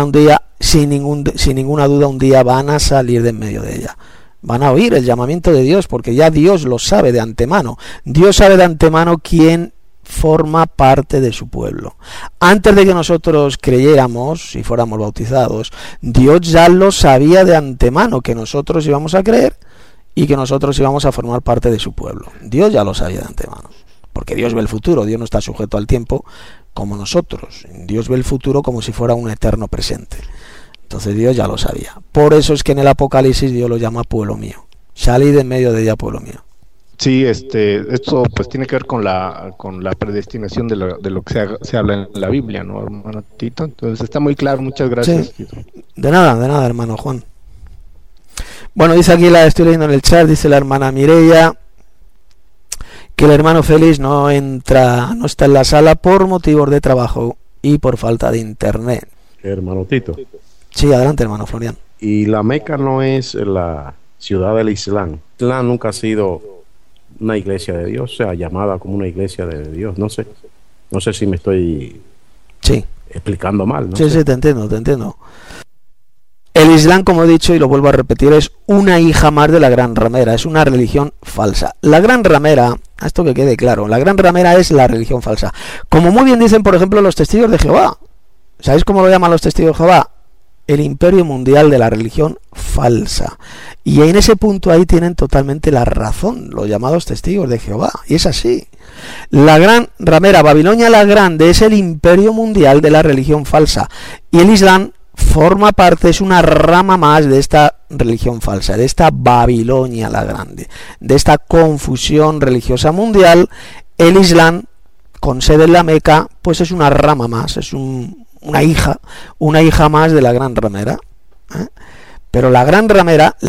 duda un día van a salir de en medio de ella. Van a oír el llamamiento de Dios, porque ya Dios lo sabe de antemano. Dios sabe de antemano quién forma parte de su pueblo. Antes de que nosotros creyéramos y fuéramos bautizados, Dios ya lo sabía de antemano, que nosotros íbamos a creer y que nosotros íbamos a formar parte de su pueblo. Dios ya lo sabía de antemano, porque Dios ve el futuro. Dios no está sujeto al tiempo como nosotros. Dios ve el futuro como si fuera un eterno presente. Entonces Dios ya lo sabía. Por eso es que en el Apocalipsis Dios lo llama pueblo mío. Salid de en medio de ella, pueblo mío. Sí, esto pues tiene que ver con la predestinación de lo que se habla en la Biblia, ¿no, hermano Tito? Entonces está muy claro, muchas gracias, Sí. Tito. De nada, hermano Juan. Bueno, dice aquí, estoy leyendo en el chat, dice la hermana Mireia que el hermano Félix no está en la sala por motivos de trabajo y por falta de internet. Hermano Tito. Sí, adelante, hermano Florian. Y la Meca no es la ciudad del Islam. Islam nunca ha sido una iglesia de Dios, o sea, llamada como una iglesia de Dios. No sé si me estoy Sí, explicando mal. No sí, sé. sí, te entiendo. El Islam, como he dicho y lo vuelvo a repetir, es una hija más de la Gran Ramera, es una religión falsa. La Gran Ramera, esto que quede claro, la Gran Ramera es la religión falsa. Como muy bien dicen, por ejemplo, los testigos de Jehová. ¿Sabéis cómo lo llaman los testigos de Jehová? El imperio mundial de la religión falsa. Y en ese punto ahí tienen totalmente la razón los llamados testigos de Jehová. Y es así. La Gran Ramera, Babilonia la Grande, es el imperio mundial de la religión falsa. Y el Islam forma parte, es una rama más de esta religión falsa, de esta Babilonia la Grande, de esta confusión religiosa mundial. El Islam, con sede en la Meca, pues es una rama más, es una hija más de la Gran Ramera. Pero la Gran Ramera